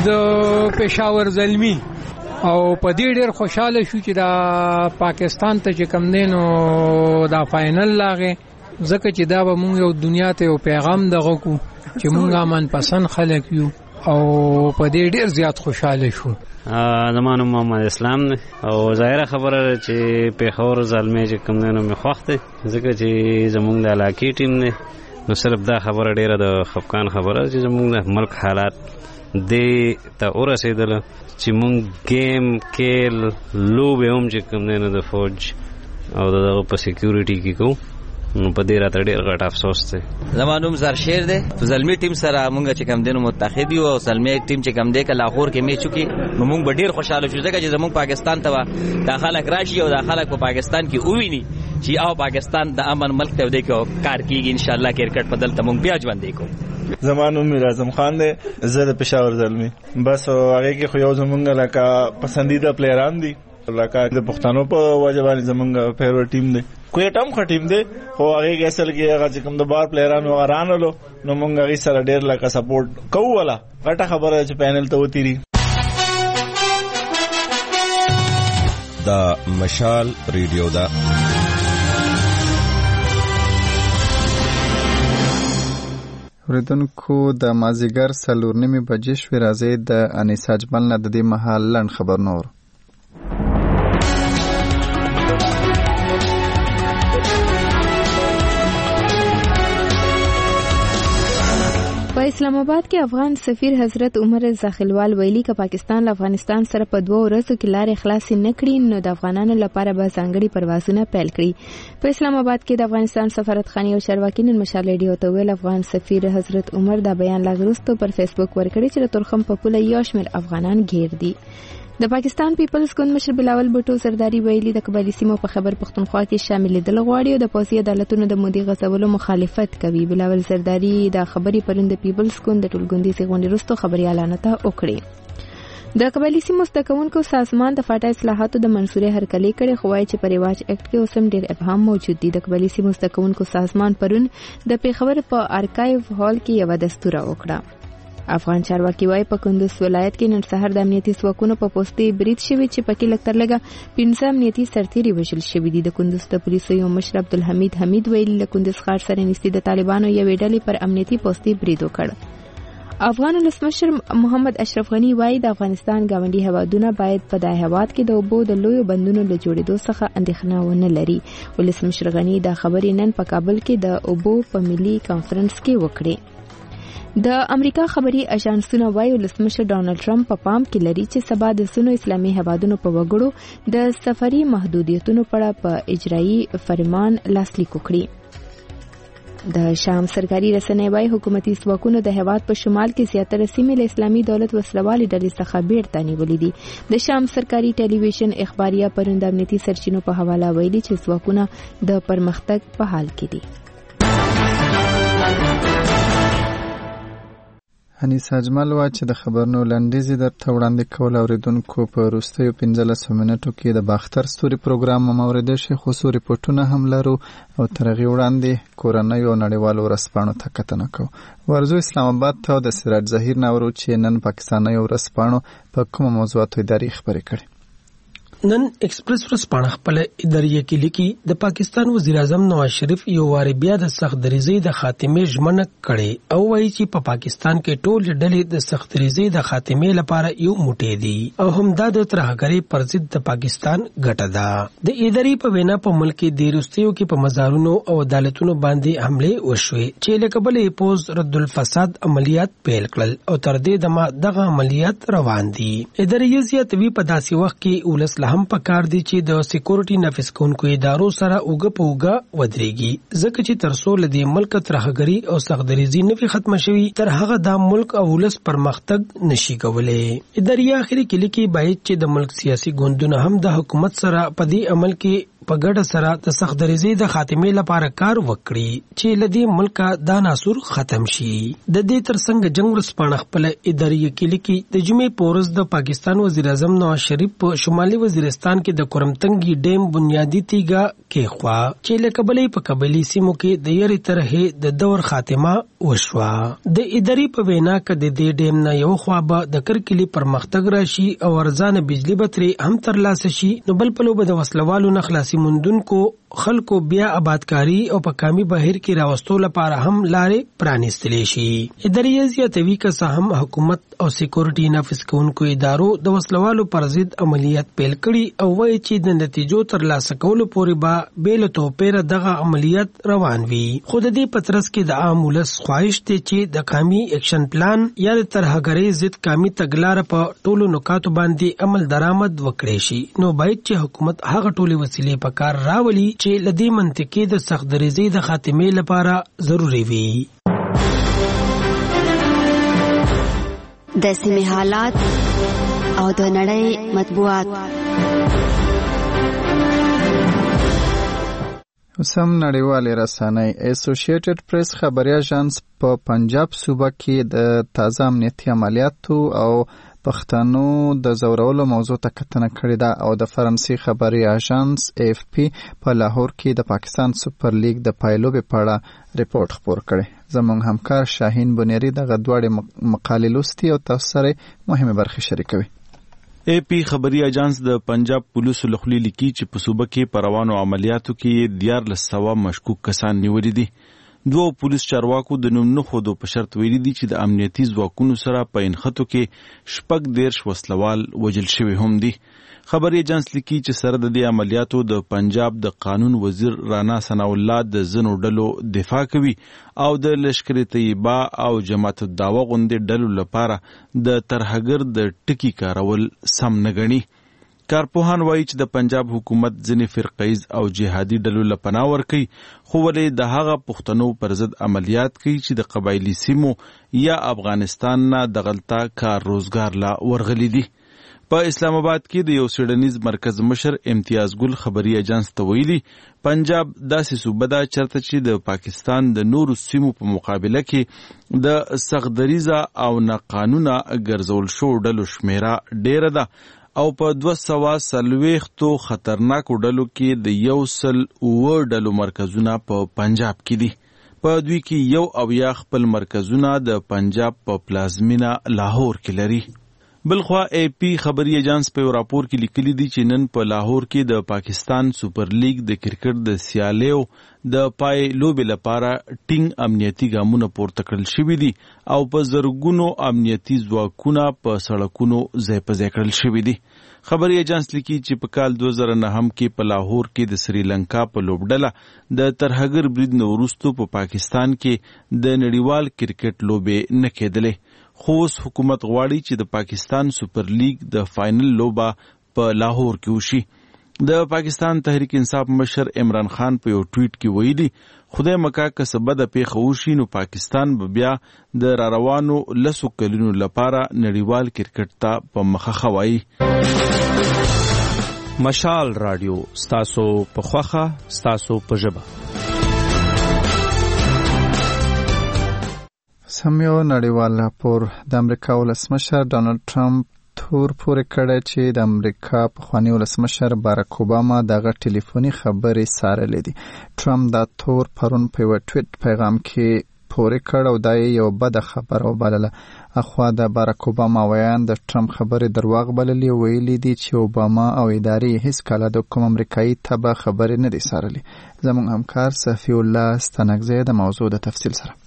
د پیښور زلمی او په دې ډېر خوشاله شو چې دا پاکستان ته چې کم دینو دا فائنل لاغه ځکه چې دا به مونږ یو دنیا ته یو پیغام دغه کو چې مونږه من پسند خلک یو او په دې ډېر زیات خوشاله شو. زمانو محمد اسلام نه او ظاهره خبره چې پیښور زلمی چې کوم نه مې خوښته ځکه چې زمونږ د علاقې ټیم نه نو صرف دا خبره ډېره د خفقان خبره چې زمونږ د ملک حالات دې ته ورسېدل چې مونږ گیم کېل لوبې هم چې کوم نه د فوج او دغه په سکیورټي کې کوو نو په دې راته ډېر غټ افسوس دی. زمانوم زرشیر دی زلمی ټیم سره مونږ چې کم دینو متحد یو او زلمی ټیم چې کم دی ک لاهور کې میچ وکي نو مونږ به ډېر خوشاله شو ځکه چې زمونږ پاکستان ته داخله راشي او داخله په پاکستان کې وویني چې او پاکستان د امن ملک ته دی کې کار کیږي ان شاء الله کرکټ په دلته مونږ بیا ژوند وکړو. زمانوم اعظم خان دی زه د پېښور زلمی بس هغه کې خو یو زمونږ لکه پسندیده پلیران دي لکه د پښتنو په وجه باندې زمونږ فیوریټ ټیم دی کوټا هم ښه ټیم دی خو هغه کې اصل کې هغه چې کوم د بار پلیرانو غرانلو نو مونږ هغه سره ډېر لکه سپورټ کوو ولا غټه خبره چې پینل ته وتیری. دا مشال ریډیو دا اوریدونکو د مازیګر څلور نیمې بجې شوې. راځي د انیسا اجمل نه د دې مهال لنډ خبر نور. په اسلام آباد کې افغان سفیر حضرت عمر زاخلوال ویلي چې پاکستان له افغانستان سره په دوه ورځو کې لارې خلاصې نه کړي نو د افغانانو لپاره به ځانګړي پروازونه پیل کړي. په اسلام آباد کې د افغانستان سفارتخانې او چارواکي نن مشال ریډیو ته ویل افغان سفیر حضرت عمر دا بیان لا وروسته پر فیسبوک ورکړی چې د ترخم په پوله یو شمېر افغانان غیر دي. د پاکستان پیپلز ګوند مشر بلاول بټو زرداری ویلي د قبایلی سیمو په خبر پښتونخوا کې شاملېدل غواړي او د پوځي عدالتونو د مودې غځولو مخالفت کوي. بلاول زرداری دا خبرې پرون د پیپلز ګوند د ټولګوندیزې غونډې وروسته خبريالانو ته وکړې. د قبایلی سیمو زدهکوونکو سازمان د فاټا اصلاحاتو د منصورې هرکلی کړي خو وايي چې په رواج اکټ کې اوس هم ډېر ابهام موجود دي. د قبایلی سیمو زدهکوونکو سازمان پرون د پیښور په ارکایو هال کې یو دستور وکړه. افغان چارواکي وايي په کندوز ولایت کې نن سهار د امنیتي ځواکونو په پوستې برید شوی چې پکې لږ تر لږه پنځه امنیتي سرتیري وژل شوي دي. د کندوز د پولیسو یو مشر عبدالحمید حمید ویلي له کندوز ښار سره نږدې د طالبانو یوې ډلې پر امنیتي پوستې برید وکړ. افغان ولسمشر محمد اشرف غنی وايي د افغانستان ګاونډي هیوادونه باید په دای هیواد کې د اوبو د لویو بندونو له جوړېدو څخه اندېښنه ونه لري. ولسمشر غنی دا خبرې نن په کابل کې د اوبو په ملي کانفرنس کې وکړې. د امریکا خبري اژانسونه وايي ولسمشر ډانلډ ټرمپ په پام کې لري چې سبا د سونو اسلامي هیوادونو په وګړو د سفري محدودیتونو په اړه په اجرایي فرمان لاسلیک وکړي. د شام سرکاري رسنۍ وايي حکومتي ځواکونو د هیواد په شمال کې زیاتره سیمې له اسلامي دولت وسلوالې ډلې څخه بیرته نیولې دي. د شام سرکاري ټلویزیون اخباریه پرون د امنیتي سرچینو په حواله ویلي چې ځواکونه د پرمختګ په حال کې دي. انیسا اجمل وا چې د خبرونو لنډیزې درته وړاندې کول اوریدونکو په وروستیو پنځلسو منټو کې د باختر ستوري پروګرام مورده شي خصوصي رپورټونه هم لرو او تر هغې وړاندې کورنۍ او نړیوالو ورځپاڼو ته کتنه کوو. ورځو اسلام آباد ته د سراج ظهیر نه اورو چې نن پاکستاني ورځپاڼو په کومو موضوعاتو اداري خبرې کړي. نن ایکسپریس ورځپاڼه خپل اداریه کې لیکي د پاکستان وزیر اعظم نواز شریف یو واری بیا د سخت دریزۍ د خاتمې ژمنه کړې او وایي چې په پاکستان کې ټول ډلې د سخت دریزۍ د خاتمې لپاره یو موټی دي او همدا د ترهګرۍ پر ضد د پاکستان ګټه ده. د اداري په وینا په ملک کې د روسیو کې په مزارونو او عدالتونو باندې حمله وشوې چې لکه بلې پوز رد الفساد عملیات پیل کړل او تر دې دمه دغه عملیات روان دي. اداري زیاتوي په داسې وخت کې ولس هم پکار دي چې د سکیورټي نافذ کوونکو ادارو سره اوګه پوګه ودرېږي ځکه چې تر څو له دې ملک ترهګري او سختدریزي نه وي ختمه شوي تر هغه د ملک او ولس پرمختګ نشي کولای. اداري اخري کې لیکي باید چې د ملک سیاسي ګوندونه هم د حکومت سره په دې عمل کې په ګډه سره د سختدریزۍ د خاتمې لپاره کار وکړي چې لدی ملک دا ناسور ختم شي. د دې ترڅنګ جنگ ورځپاڼه خپل اداري کې لیکي د جمعې پورز د پاکستان وزیر اعظم نواز شریف په شمالي وزیرستان کې د کورمتنګي ډیم بنیادی تیګه کې خوا چې لکبلې په قبلي سیمو کې د یری طرح د دور خاتمه وشوه. د اداري په وینا کې د دې ډیم نه یو خوا به د کرکلی پرمختګ راشي او ارزانه بجلی بتري هم ترلاسه شي نو بل په لوبه د وسلوالو نه خلاصي مندونکو خلکو بیا آبادکاری او په کامي بهر کې راوستو لپاره هم لارې پرانیستلې شي. اداري زیاتوي که هم حکومت او سکیورټي نافذ کوونکو ادارو د وسلوالو پر ضد عملیات پیل کړي او وایي چې د نتیجو ترلاسه کولو پورې به بیل توپیر دغه عملیات روان وي. خو د دې پترس کې د عام ولس خواهش دی چې د قومي اکشن پلان یا د ترهګرۍ ضد قومي تګلارې په ټولو نکاتو باندې عمل درآمد وکړي شي نو باید چې حکومت هغه ټولې وسیلې په کار راولي چې لدی منطقې د سخت دریزۍ د خاتمې لپاره ضروری وي. د سیمې حالات او د نړۍ مطبوعات. سم نړیوالې رسنۍ اسوسییټډ پریس خبري اژانس په پنجاب صوبه کې د تازه امنیتي عملیاتو او پښتنو د زورولو موضوع ته کتنه کړې ده او د فرانسې خبري اژانس اف پی په لاهور کې د پاکستان سوپر لیګ د پایلوبې په اړه ریپورت خپور کړی. زموږ همکار شاهین بنيري دغه دواړې مقالې لوستي او تاسو سره مهمه برخه شریکوي. اے پی خبري اجانس د پنجاب پولیسو لخوا لیکي چې په صوبه کې په روانو عملیاتو کې دیارلس سوه مشکوک کسان نیولي دي. دوه پولیس چارواکو د نوم نه خودو په شرط ویلي دي چې د امنیتي ځواکونو سره په انخطو کې شپږ دیرش وسلوال وژل شوي هم دي. خبري اجانس لیکي چې سره د دې عملیاتو د پنجاب د قانون وزیر رانا ثناء الله د ځینو ډلو دفاع کوي او د لشکر طیبه او جماعت الدعوه غوندې ډلو لپاره د ترهګر د ټکی کارول سم نه ګڼي. کارپوهان وایي چې د پنجاب حکومت ځینې فرقیز او جهادي ډلو له پناه ورکوي، خو ولې د هغه پښتنو پر ضد عملیات کوي چې د قبایلي سیمو یا افغانستان نه دغلته کار روزګار لا ورغلي دي. په اسلام آباد کې د یو څېړنیز مرکز مشر امتیاز ګل خبري اجانس ته ویلي پنجاب داسې صوبه ده چېرته چې د پاکستان د نورو سیمو په مقابله کې د سختدریزه او ناقانونه ګرځول شوو ډلو شمیره ډیره ده او په دوه سوه څلوېښتو خطرناکو ډلو کې د یو سل اووه ډلو مرکزونه په پنجاب کې دي. په دوی کې یو اویا خپل مرکزونه د پنجاب په پلازمینه لاهور کې لري. بلخوا اے پی خبري اجانس په یو راپور کې لیکلي دي چې نن په لاهور کې د پاکستان سوپر لیگ د کرکټ د سیالیو د پای لوبې لپاره ټینګ امنیتي ګامونه پورته کړل شوي دي او په زرګونو امنیتي ځواکونه په سړکونو ځای په ځای کړل شوي دي. خبري اجانس لیکي چې په کال دوه زره نهم کې په لاهور کې د سریلنکا په لوبډله د ترهګر برید نه وروسته په پاکستان کې د نړیوال کرکټ لوبې نه کېدلې، خو اوس حکومت غواړي چې د پاکستان سوپر لیگ د فائنل لوبه په لاهور کې وشي. د پاکستان تحریک انصاف مشر عمران خان په یو ټویټ کې ویلي خدای مکا که څه بده پیښه وشي نو پاکستان به بیا د را روانو لسو کلونو لپاره نړیوال کرکټ ته په مخه خوایي. مشال رادیو ستاسو په خوخه ستاسو په ژبه. سمیو نړیوال راپور د امریکا ولسمشر ډانلډ ټرمپ تور پورې کړی چې د امریکا پخوانی ولسمشر باراک اوباما دغه ټلیفوني خبرې څارلې دي. ټرمپ دا تور پرون په یو ټویټ پیغام کې پورې کړ او دا یو بده خبره وبلله. اخوا د باراک اوباما ویان د ټرمپ خبرې درواغ بللې، ویلي دي چې اوباما او ادارې هیڅ کله د کوم امریکایي تبه خبرې نه دي څارلې. زموږ همکار صفی الله ستنګزی د موضوع د تفصیل سره.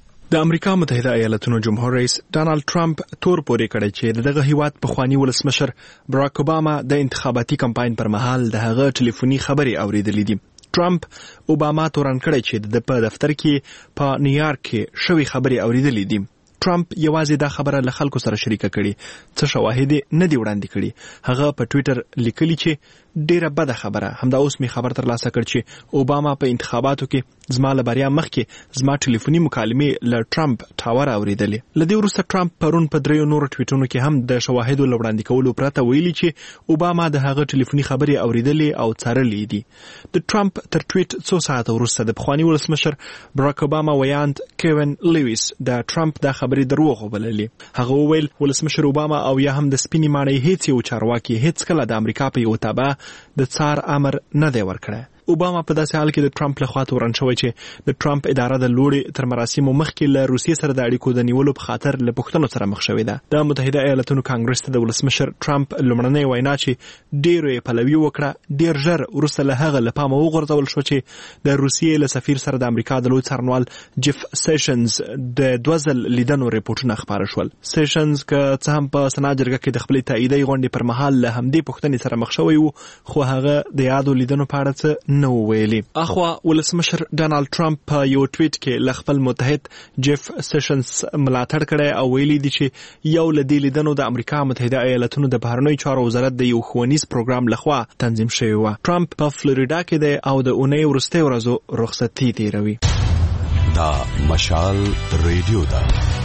د امریکا متحده ایالاتونو جمهور رئیس ډانلډ ټرمپ تور پورې کړی چې دغه هیواد پخوانی ولسمشر باراک اوباما د انتخاباتي کمپاین پر مهال د هغه ټلیفوني خبرې اوریدلې دي. ټرمپ اوباما تورن کړی چې د په دفتر کې په نیویارک کې شوی خبرې اوریدلې دي. ټرمپ یوازې دا خبره له خلکو سره شریکه کړي، څه شواهد نه دی وړاندې کړي. هغه په ټویټر لیکلي چې ډیره بده خبره، همدا اوس می خبر ترلاسه کړ چې اوباما په انتخاباتو کې زما له بریا مخکې زما ټلیفوني مکالمې له ټرمپ ټاور اوریدلې. له دې وروسته ټرمپ پرون په دریو نورو ټویټونو کې هم د شواهدو له وړاندې کولو پرته ویلي چې اوباما د هغه ټلیفوني خبرې اوریدلې او څارلې دي. د ټرمپ تر ټویټ څو ساعته وروسته د پخوانی ولسمشر باراک اوباما ویاند کیوین لیویس د ټرمپ د خبرې دروغ وبللې. هغه وویل ولسمشر اوباما او یا هم د سپینې ماڼۍ هیڅ یو چارواکي هیڅ کله د امریکا په یو تابع د څار امر نه دی ورکړی. اوباما په داسې حال کې د ټرمپ لخوا تورن شوی چې د ټرمپ اداره د لوړې تر مراسمو مخکې له روسیې سره د اړیکو د نیولو په خاطر له پوښتنو سره مخ شوې ده. د متحده ایالاتونو کانګرس ته د ولسمشر ټرمپ لومړنۍ وینا چې ډېرو یې پلوي وکړه، ډېر ژر وروسته له هغه له پامه وغورځول شو چې د روسیې له سفیر سره د امریکا د لوی څارنوال جیف سیشنز د دوه ځل لیدنو ریپورټونه خپاره شول. سیشنز که څه هم په سنا جرګه کې د خپلې تاییدي غونډې پر مهال له همدې پوښتنې سره مخ شوی و، خو هغه د یادو لیدنو په اړه څه نه ویلي. اخوا ولسمشر ډانلډ ټرمپ په یو ټویټ کې له خپل متحد جیف سیشنز ملاتړ کړی او ویلي دي چې یو له دې لیدنو د امریکا متحده ایالاتونو د بهرنیو چارو وزارت د یو ښوونیز پروګرام لخوا تنظیم شوی و. ټرمپ په فلوریدا کې دی او د اونۍ وروستۍ ورځو رخصتي تیروي. دا مشال ریډیو ده.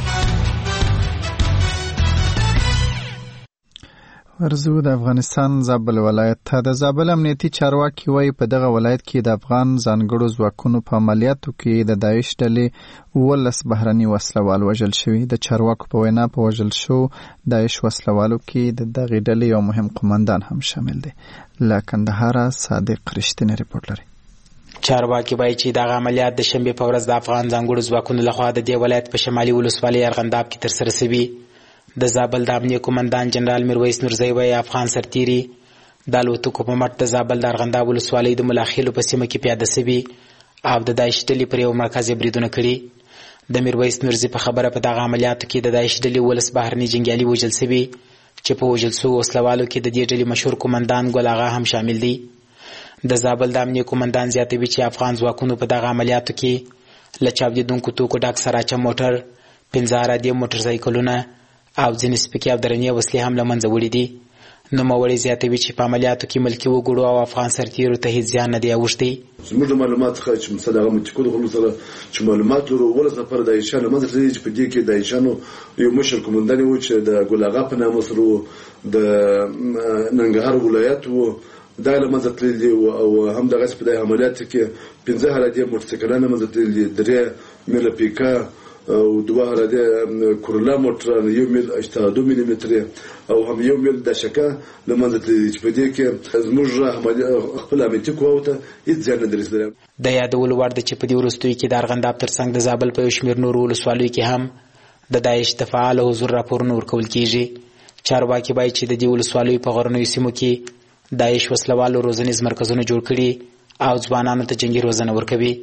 ورزو د افغانستان زابل ولایت ته. د زابل امنیتي چارواکي وایي په دغه ولایت کې د افغان ځانګړو ځواکونو په عملیاتو کې د داعش ډلې اوولس بهرني وسلوال وژل شوي. د چارواکو په وینا په وژل شو داعش وسلوالو کې د دغې ډلې یو مهم قماندان هم شامل دی. له کندهاره صادق رښتینی رپورټ لري. چارواکي وایي چې دغه عملیات د شنبې په ورځ د افغان ځانګړو ځواکونو لخوا د دې ولایت په شمالي ولسوالۍ ارغنداب کې ترسره شوي. د زابل د امنیه قومندان جنرال میرویس نورزی وایي افغان سرتیري د الوتکو په مټ د زابل د ارغنداب ولسوالۍ د ملاخیلو په سیمه کې پیاده سوي او د داعش ډلې پر یو مرکز یې بریدونه کړي. د میرویس نورزي په خبره په دغه عملیاتو کې د داعش ډلې ولس بهرني جنګیالي وژل سوي چې په وژل سوو وسلوالو کې د دې ډلې مشهور قومندان ګل اغا هم شامل دی. د زابل د امنیه قومندان زیاتوي چې افغان ځواکونو په دغه عملیاتو کې له چاودېدونکو توکو ډک سراچه موټر، پنځه ارادي موټرسایکلونه او ځینې سپکې او درنې وسلې هم له منځه وړي دي. نوموړی زیاتوي چې په عملیاتو کې ملکي وګړو او افغان سرتیرو ته هیڅ زیان نه دی اوښتی. زموږ د معلومات څخه چې مثلا هغه منطقو د خلکو سره چې معلومات لرو ولس نفر د عایشانو منځ ته چې په دې کې د عایشانو یو مشر قومندان و چې د ګل اغا په نامه سره د ننګرهار ولایت و دا له منځه تللي او هم دغسې په دې عملیاتو کې پنځه هرادي موټرسایکلان له منځه تللي، درې میله پیکا او دوه هرادي کورلا موټران، یو میل اشتها دو میلی مترې او هم یو میل داشکه له منځه تللي چې په دې کې زموږ خپل امنیتي قواو ته هېڅ زیان نه دی رسېدلی. د یادولو وړ ده چې په دې وروستیو کې د ارغنداب تر څنګ د زابل په یو شمېر نورو ولسوالیو کې هم د داعش د فعال حضور راپورونه ورکول کېږي. چارواکي وایي چې د دې ولسوالیو په غرنیو سیمو کې داعش وسلوالو روزنیز مرکزونه جوړ کړي او ځوانانو ته جنګي روزنه ورکوي.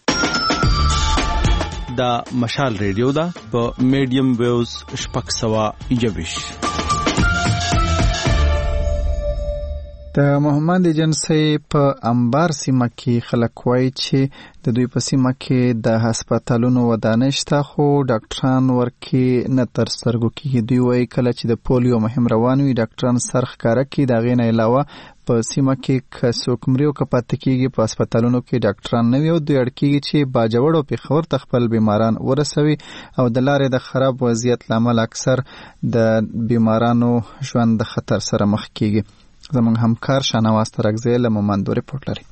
دا مشال ریډیو ده په میډیم ویوز شپږ سوه یوویش. د محمد ایجنسی په انبار سیمه کې خلک وایي چې د دوی په سیمه کې د هسپتالونو ودانۍ شته خو ډاکټران ورکې نه تر سترګو کېږي. دوی وایي کله چې د پولیو مهم روان وي ډاکټران سر ښکاره کړي، د هغې نه علاوه په سیمه کې که څوک مري او که پاتې کېږي په هسپتالونو کې ډاکټران نه وي او دوی اړ کېږي چې باجوړ او پېښور ته خپل بیماران ورسوي او د لارې د خراب وضعیت له امله اکثر د بیمارانو ژوند د خطر سره مخ کېږي. زموږ همکار شاهنواز ترکزی له مومندو رپورټ لري.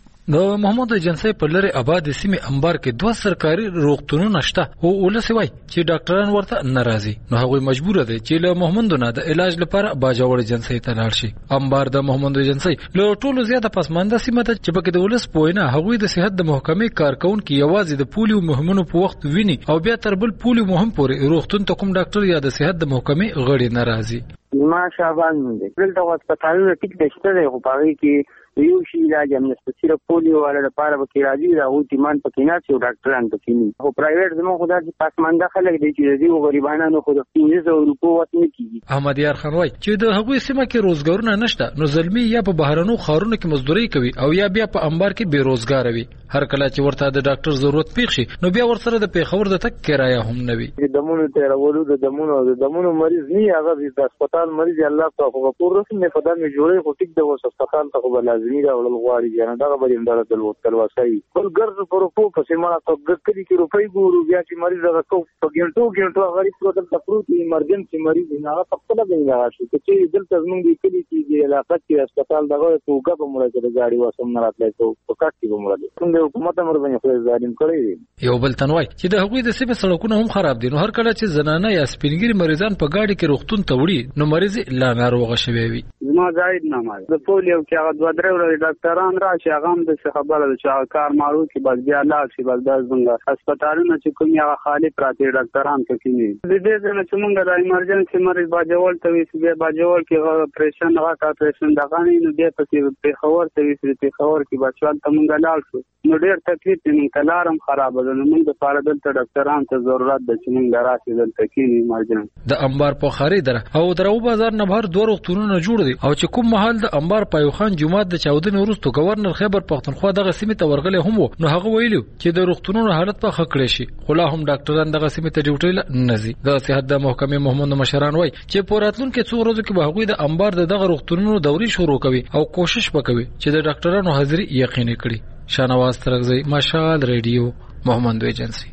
د محمد ایجنسی په لرې آباد سیمې انبار کې دوه سرکاري روغتونونه شته او ولس وایي چې ډاکټران ورته نه راځي، نو هغوی مجبور دي چې له محمد نه د علاج لپاره باجوړ ایجنسی ته لاړ شي. انبار د محمد ایجنسی له ټولو زیاته پسمانده سیمه ده چې پکې د ولس په وینا هغوی د صحت د محکمې کارکونکي یوازې د پولیو مهمونو په وخت ویني او بیا تر بل پولیو مهم پورې روغتون ته کوم ډاکټر یا د صحت د محکمې غړي نه راځي. ما شعبان دی دلته هسپتالونه ټیک دشته دی خو په هغې کې یو شي علاج امنستي پولیو والا لپاره پکې راځي د هغوی ټیمان پکې ناست او ډاکټران پکې نه خو پرایویټ زموږ خو داسې پسمانده خلک دی چې د دې غریبانو خو د پنځه سوه روپو وس نه کېږي. احمد یار خان وایي چې د هغوی سیمه کې روزګارونه نشته، نو زلمي یا په بهرنو ښارونو کې مزدوري کوي او یا بیا په انبار کې بې روزګاره وي. هر کله چې ورته د ډاکټر ضرورت پیښ شي نو بیا ورسره د پېښور د تګ کرایه هم نه وي. د دمونو تېرولو د دمونو د دمونو مریض نه هغه د هسپتال مریض الله ته خو غفور رسم نه فدان می جوړي خو ټیک د هسپتال ته خو لازمي دا ولل غواړي جنا دا به امداد د وکړ واسي بل ګرځ پر په په سیمه ته ګکري کې روپۍ ګورو بیا چې مریض هغه کو په ګنټو ګنټو غریب پروت ته پروت ایمرجنسي مریض نه هغه خپل به نه راشي چې دلته زموږ د کلی کې د علاقې کې هسپتال دغه توګه به مړه کې گاډي واسم نه راتلای ته په کټ کې به مړه څنګه حکومت امر باندې خو ظالم کړی. یو بل تنوي چې د هغوی د سیمه سړکونه هم خراب دي، نو هر کله چې زنانه یا سپینګری مریضان په گاډي کې روغتون ته وړي نو مریض لا ناروغه شوی وي. زما زاید نامه د پولیو کې هغه دوه درې ورځې ډاکټران راشي هغه هم د خبره ده چې کار مارو کې بس بیا لاړ شي بس دا څنګه هسپتالونه چې کوم هغه خالی پراته ډاکټران پکې نه دي. د دې نه چې موږ د ایمرجنسي مریض باجوړ ته وي چې باجوړ کې اپریشن هغه کا اپریشن دغه نه دی پکې پېښور ته وي چې پېښور کې بچوال ته موږ لاړ شو نو ډېر تکلیف دی، کلارم خراب ده. نو موږ د فار دلته ډاکټران ته ضرورت ده چې موږ راشي دلته کې ایمرجنسي د انبار په خاري در او درو بازار نه بهر دوه روغتونونه جوړ دي او چې کوم محل د انبار پایوخان جمعات د چاودنې وروسته گورنر خیبر پختونخوا دغه سیمې ته ورغلی هم وو، نو هغه ویلو چې د روغتونونو حالت په ښه کړی شي خو لا هم ډاکټران دغه سیمې ته ډیوټي نه ځي. د صحت د محکمې محمد مشران وایي چې په راتلونکو څو ورځو کې به هغوی د انبار د دغه روغتونونو دوري شروع کوي او کوشش وکوي چې د ډاکټرانو حاضري یقیني کړي. شاهنواز ترکزی، مشال ریډیو، محمد ایجنسی.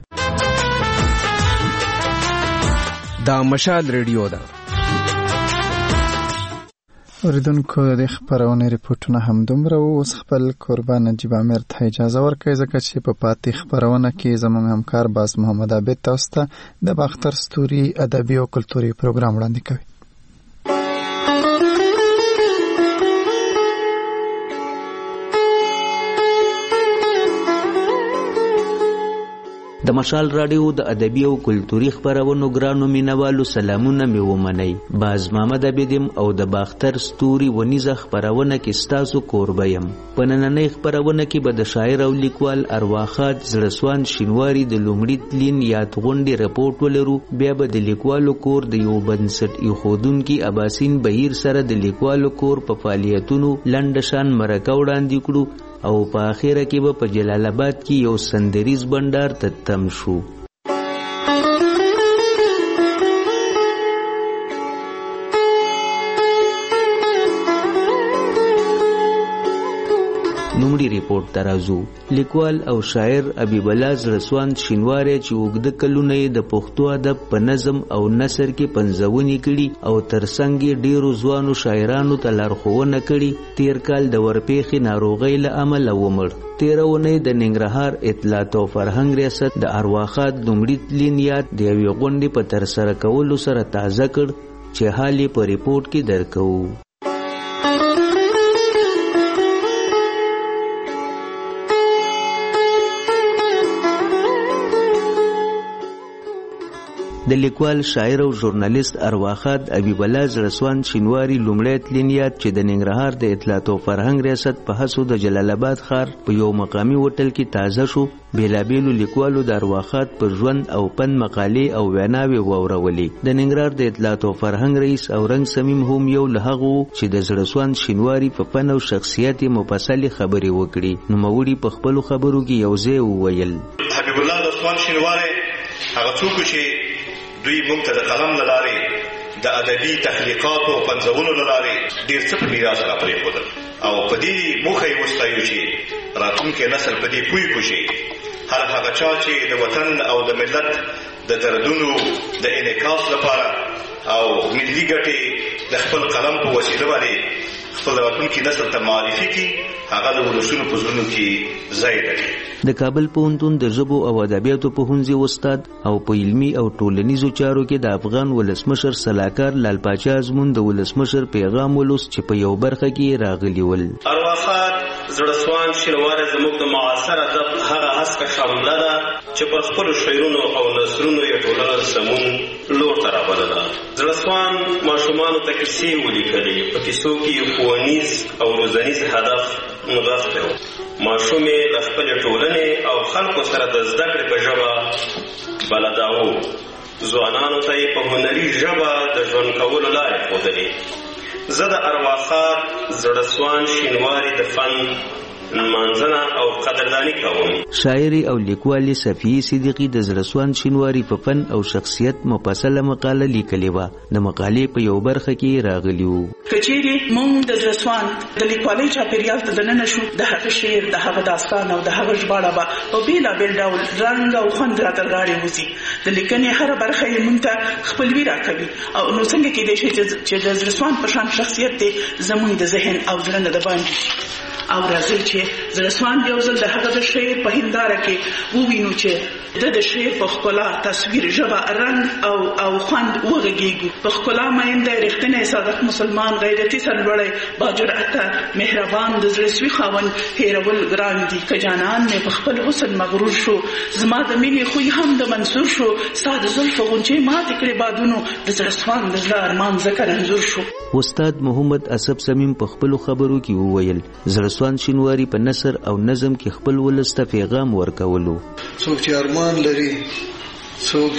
دا مشال ریډیو ده. اوریدونکو د خبرونې ریپورتونه هم دومره وو. اوس خپل قربان نجیب امیر ته اجازه ورکړئ ځکه چې په پاتې خبرونه کې زموږ همکار باز محمد عابد تاسو ته د باختر ستوري ادبي او کلتوري پروګرام وړاندې کوي. د مشال رادیو د ادبي او کلتوري خبرونو ګرانو مینوالو سلامونه مې ومنئ. باز محمد عبیدم او د باختر ستوري ونیزه خبرونه کې ستاسو کوربه یم. په نننۍ خبرونه کې به د شاعر او لیکوال ارواښاد زړسوان شینواري د لومړي تلین یاد غونډې رپورټ ولرو. بیا به د لیکوالو کور د یو بنسټ ایښودونکي اباسین بهیر سره د لیکوالو کور په فعالیتونو لنډه شان مرکه وړاندې کړو او په اخیره کې به په جلال آباد کې یو سندریز بنډار ته تم شو. نومړي ریپورت ته راځو. لیکوال او شاعر حبیب الله زړسوان شینواری چې اوږده کلونه یې د پښتو ادب په نظم او نثر کې پنځونې کړي او ترڅنګ یې ډېرو ځوانو شاعرانو ته لارښوونه کړي. تیر کال د ورپېښې ناروغۍ له امله ومړ. تېره اونۍ د ننګرهار اطلاعات او فرهنګ ریاست د ارواښاد لومړي تلین یاد د یوې غونډې په ترسره کولو سره تازه کړ چې حال یې په ریپورټ کې درکوو. د لیکوال شاعر او ژورنالیست ارواښاد حبیب الله زړسوان شینواري لومړی تلین یاد چې د ننګرهار د اطلاعات او فرهنګ ریاست په هڅو د جلال آباد ښار په یو مقامي هوټل کې تازه شو. بیلابیلو لیکوالو د ارواښاد پر ژوند او پند مقالې او ویناوې واورولې. د ننګرهار د اطلاعات او فرهنګ رئیس اورنګ صمیم هم یو له هغو چې د زړسوان شینواري په فن او شخصیت یې مفصلې خبرې وکړي. نوموړي په خپلو خبرو کې یو ځای وویل: حبیب الله زړسوان شینواری هغه څوک چې دوی موږ ته د قلم له لارې د ادبي تخلیقاتو او پنځونو له لارې ډېر څه په میراث راپرېښودل او په دې موخه یې وستایو چې راتلونکی نسل په دې پوه کړي هر هغه چا چې د وطن او د ملت د دردونو د انعکاس لپاره او ملي ګټې د خپل قلم په وسیله باندې خپل راتلونکي نسل ته معرفي کړي هغه د ولسونو په زړونو کې ځای لري. د کابل پوهنتون د ژبو او ادبیاتو پوهنځي استاد او په علمي او ټولنیزو چارو کې د افغان ولسمشر سلاکار لال پاچا ازمون د ولسمشر پیغام ولوست چې په یو برخه کې راغلی ول. ارواښاد زړسوان شینواری زموږ د معاصر ادب هغه هسکه شامله ده چې پر خپلو شعرونو او نثرونو یې ټولنه سمون لور ته رابلله. زړسوان ماشومانو ته کیسې ولیکلې. په کیسو کې ښوونیز او روزنیز هدف نغښتی و. ماشوم یې له خپلې ټولنې او خلکو سره د زده کړې په ژبه بلداوه. ځوانانو ته یې په هنري ژبه د ژوند کولو لارې ښودلې. زه د ارواښاد زړسوان شینواری د فن منځنه او قدردانی کوم. شاعري او لیکوالي صفیه صدیقی د زړسوان شینواری په فن او شخصیت مفصله مقاله لیکلې وه. د مقالې په یو برخه کې راغلی وو: کچېرې موږ د زړسوان د لیکوالۍ چاپېریال ته دننه شو، د هغه شعر، د هغه داستان او د هغه ژباړه به په بېلابېل ډول رنګ او خوند راته غاړې وځي. د لیکنې هره برخه یې موږ ته خپلوي راکوي. او نو څنګه کېدای شي چې د زړسوان په شان شخصیت دی زموږ د ذهن او زړه نه د باندې او راځي چې زړسوان یو ځل د هغه د شعر په هنداره کې ووینو چې د د شعر په ښکلا تصویر ژبه رنګ او او خوند وغږېږو. په ښکلا مین دی، رښتینی صادق مسلمان، غیرتي سرلوړی، باجرأته، مهربان، د زړهسوي خاوند هېرول ګران دي. که جانان مې په خپل حسن مغرور شو، زما د مینې خوی هم د منصور شو. ستا د زلفو غونچې ماتې کړې بادونو، د زړسوان د زړه ارمان ځکه رنځور شو. استاد محمد اسب سمیم په خپلو خبرو کې وویل: زړسوان شینواری په نثر او نظم کې خپل ولس ته پیغام ورکولو. څوک چې ارمان لري، څوک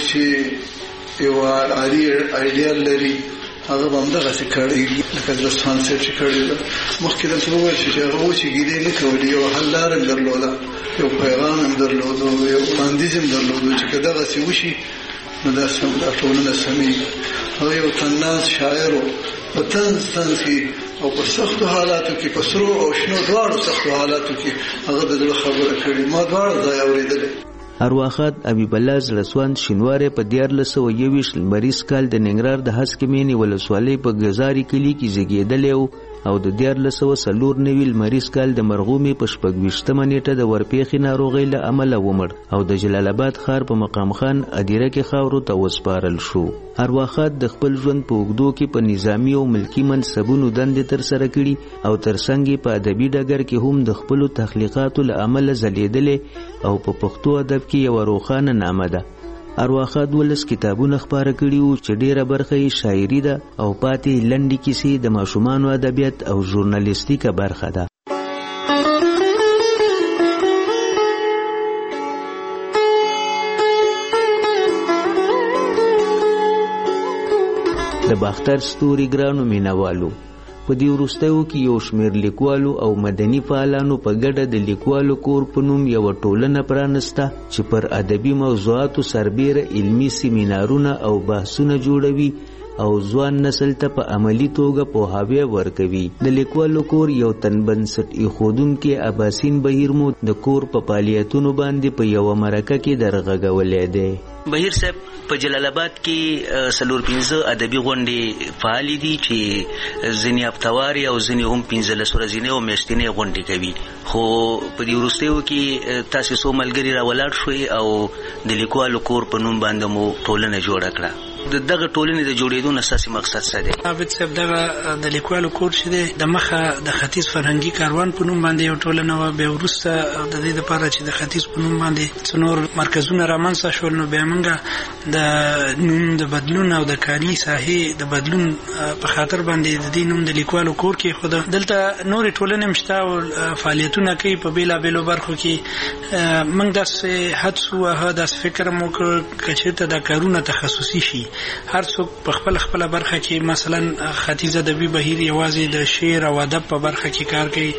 چې یو عالي ایډیال لري، هغه به همدغسې کړی لکه زړسوان صاحب چې کړی ده. مخکې دلته وویل شي چې هغه اوس یې ګیدې نه کولې، یو حل لاره هم درلوده، یو پیغام هم درلوده، یو وړاندیز هم درلوده چې که دغسې وشي نو دا ټولنه سمېږي. هغه یو طناز شاعر و، په طنز طنز کې او په سختو حالاتو کې، په سرو او شنو دواړو سختو حالاتو کې هغه د زړه خبره کړې. ما دواړه ځای اورېدلې. ارواښاد حبیب الله زړسوان شینواری په دیارلس سوه یوویشت لمریز کال د ننګرهار د هسکې مینې ولسوالۍ په ګزاري کلي کې زیږېدلی و او د دیارلس سوه څلور نوي لمریز کال د مرغومې په شپږویشتمه نیټه د ورپېښې ناروغۍ له امله ومړ او د جلال آباد ښار په مقام خان ادیره کې خاورو ته وسپارل شو. ارواښاد د خپل ژوند په اوږدو کې په نظامي او ملکي منصبونو دندې ترسره کړي او ترڅنګ یې په ادبي ډګر کې هم د خپلو تخلیقاتو له امله ځلېدلې او په پښتو ادب کې یوه روښانه نامه ده. ارواښاد ولس کتابونه خپاره کړي وو چې ډېره برخه یې شاعري ده او پاتې لنډې کیسې د ماشومانو ادبیات او ژورنالیستیکه برخه ده. د باختر ستوري ګرانو مینوالو، په دې وروستیو کې یو شمېر لیکوالو او مدني فعالانو په ګډه د لیکوالو کور په نوم یوه ټولنه پرانسته چې پر ادبي موضوعاتو سربیره علمي سیمینارونه او بحثونه جوړوي او ځوان نسل ته په عملي توګه پوهاوی ورکوي. د لیکوالو کور یو تن بنسټ ایښودونکی اباسین بهیر مو د کور په فعالیتونو باندې په یوه مرکه کې درغږولی دی. بهیر صاحب په جلال آباد کې څلور پنځه ادبي غونډې فعالې دي چې ځینې هفتواري او ځینې هم پنځلس ورځنۍ او میاشتنۍ غونډې کوي، خو په دې وروستیو کې تاسې څو ملګري راولاړ شوئ او د لیکوالو کور په نوم باندې مو ټولنه جوړه کړه. د دغه ټولنې د جوړېدو نه ستاسې مقصد څه دی؟ عابد صاحب دغه د لیکوالو کور چې دی د مخه د ختیځ فرهنګي کاروان په نوم باندې یو ټولنه وه، بیا وروسته د دې دپاره چې د ختیځ په نوم باندې څه نور مرکزونه رامنځته شول، نو بیا موږ د نوم د بدلون او د کاري ساحې د بدلون په خاطر باندې د دې نوم د لیکوالو کور کېښوده. دلته نورې ټولنې هم شته او فعالیتونه کوي په بېلابېلو برخو کې. موږ داسې حدس ووهه، داسې فکر مو وکړ که چېرته دا کارونه تخصصي شي، هر څوک په خپل خپل برخه کې، مثلا ختیځ ادبي بهیر یوازې د شعر او ادب په برخه کې کار کوي،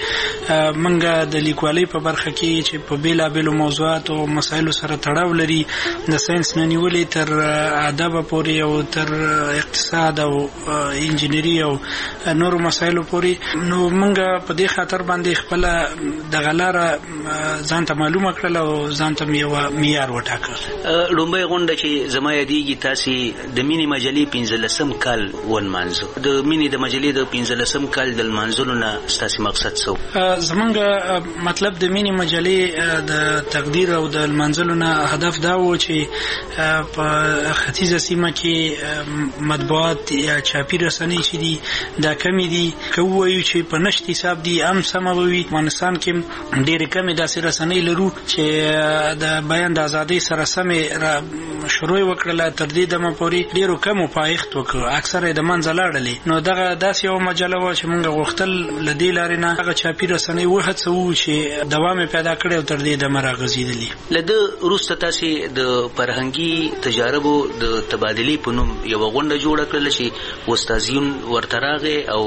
منګه د لیکوالۍ په برخه کې چې په بیلابېلو موضوعاتو او مسایلو سره تړاو لري، د ساينس نه نیولې تر ادب پورې او تر اقتصاد او انجینری او نورو مسایلو پورې. نو منګه په دې خاطر باندې خپل د غلاره ځان ته معلومه کړل او ځان ته یو معیار وټاکل. لومبۍ غونډه چې زما یادېږي تاسې د مینې مجلې پنځلسم کال ونمانځه. د مینې د مجلې د پنځلسم کال د لمانځلو نه ستاسې مقصد څه و؟ زمونږ مطلب د مینې مجلې د تقدیر او د لمانځلو نه هدف دا و چې په ختیځه سیمه کې مطبوعات یا چاپي رسنۍ چې دي دا کمې دي، که ووایو چې په نشت حساب دي هم سمه به وي. افغانستان کې ډېرې کمې داسې رسنۍ لرو چې د بیان د ازادۍ سره سمې شروع وکړله، تر دې دمه پورې ډیرو کمو پایښت وکړ، اکثره د منځه لاړلې. نو دغه داسې یو مجله وه چې موږ غوښتل له دې لارې نه هغه چاپي رسنۍ وهڅوو چې دوام یې پیدا کړی او تر دې دمه راغځېدلي. له ده وروسته تاسې د فرهنګي تجاربو د تبادلې په نوم یوه غونډه جوړه کړله چې استازیون ورته راغی او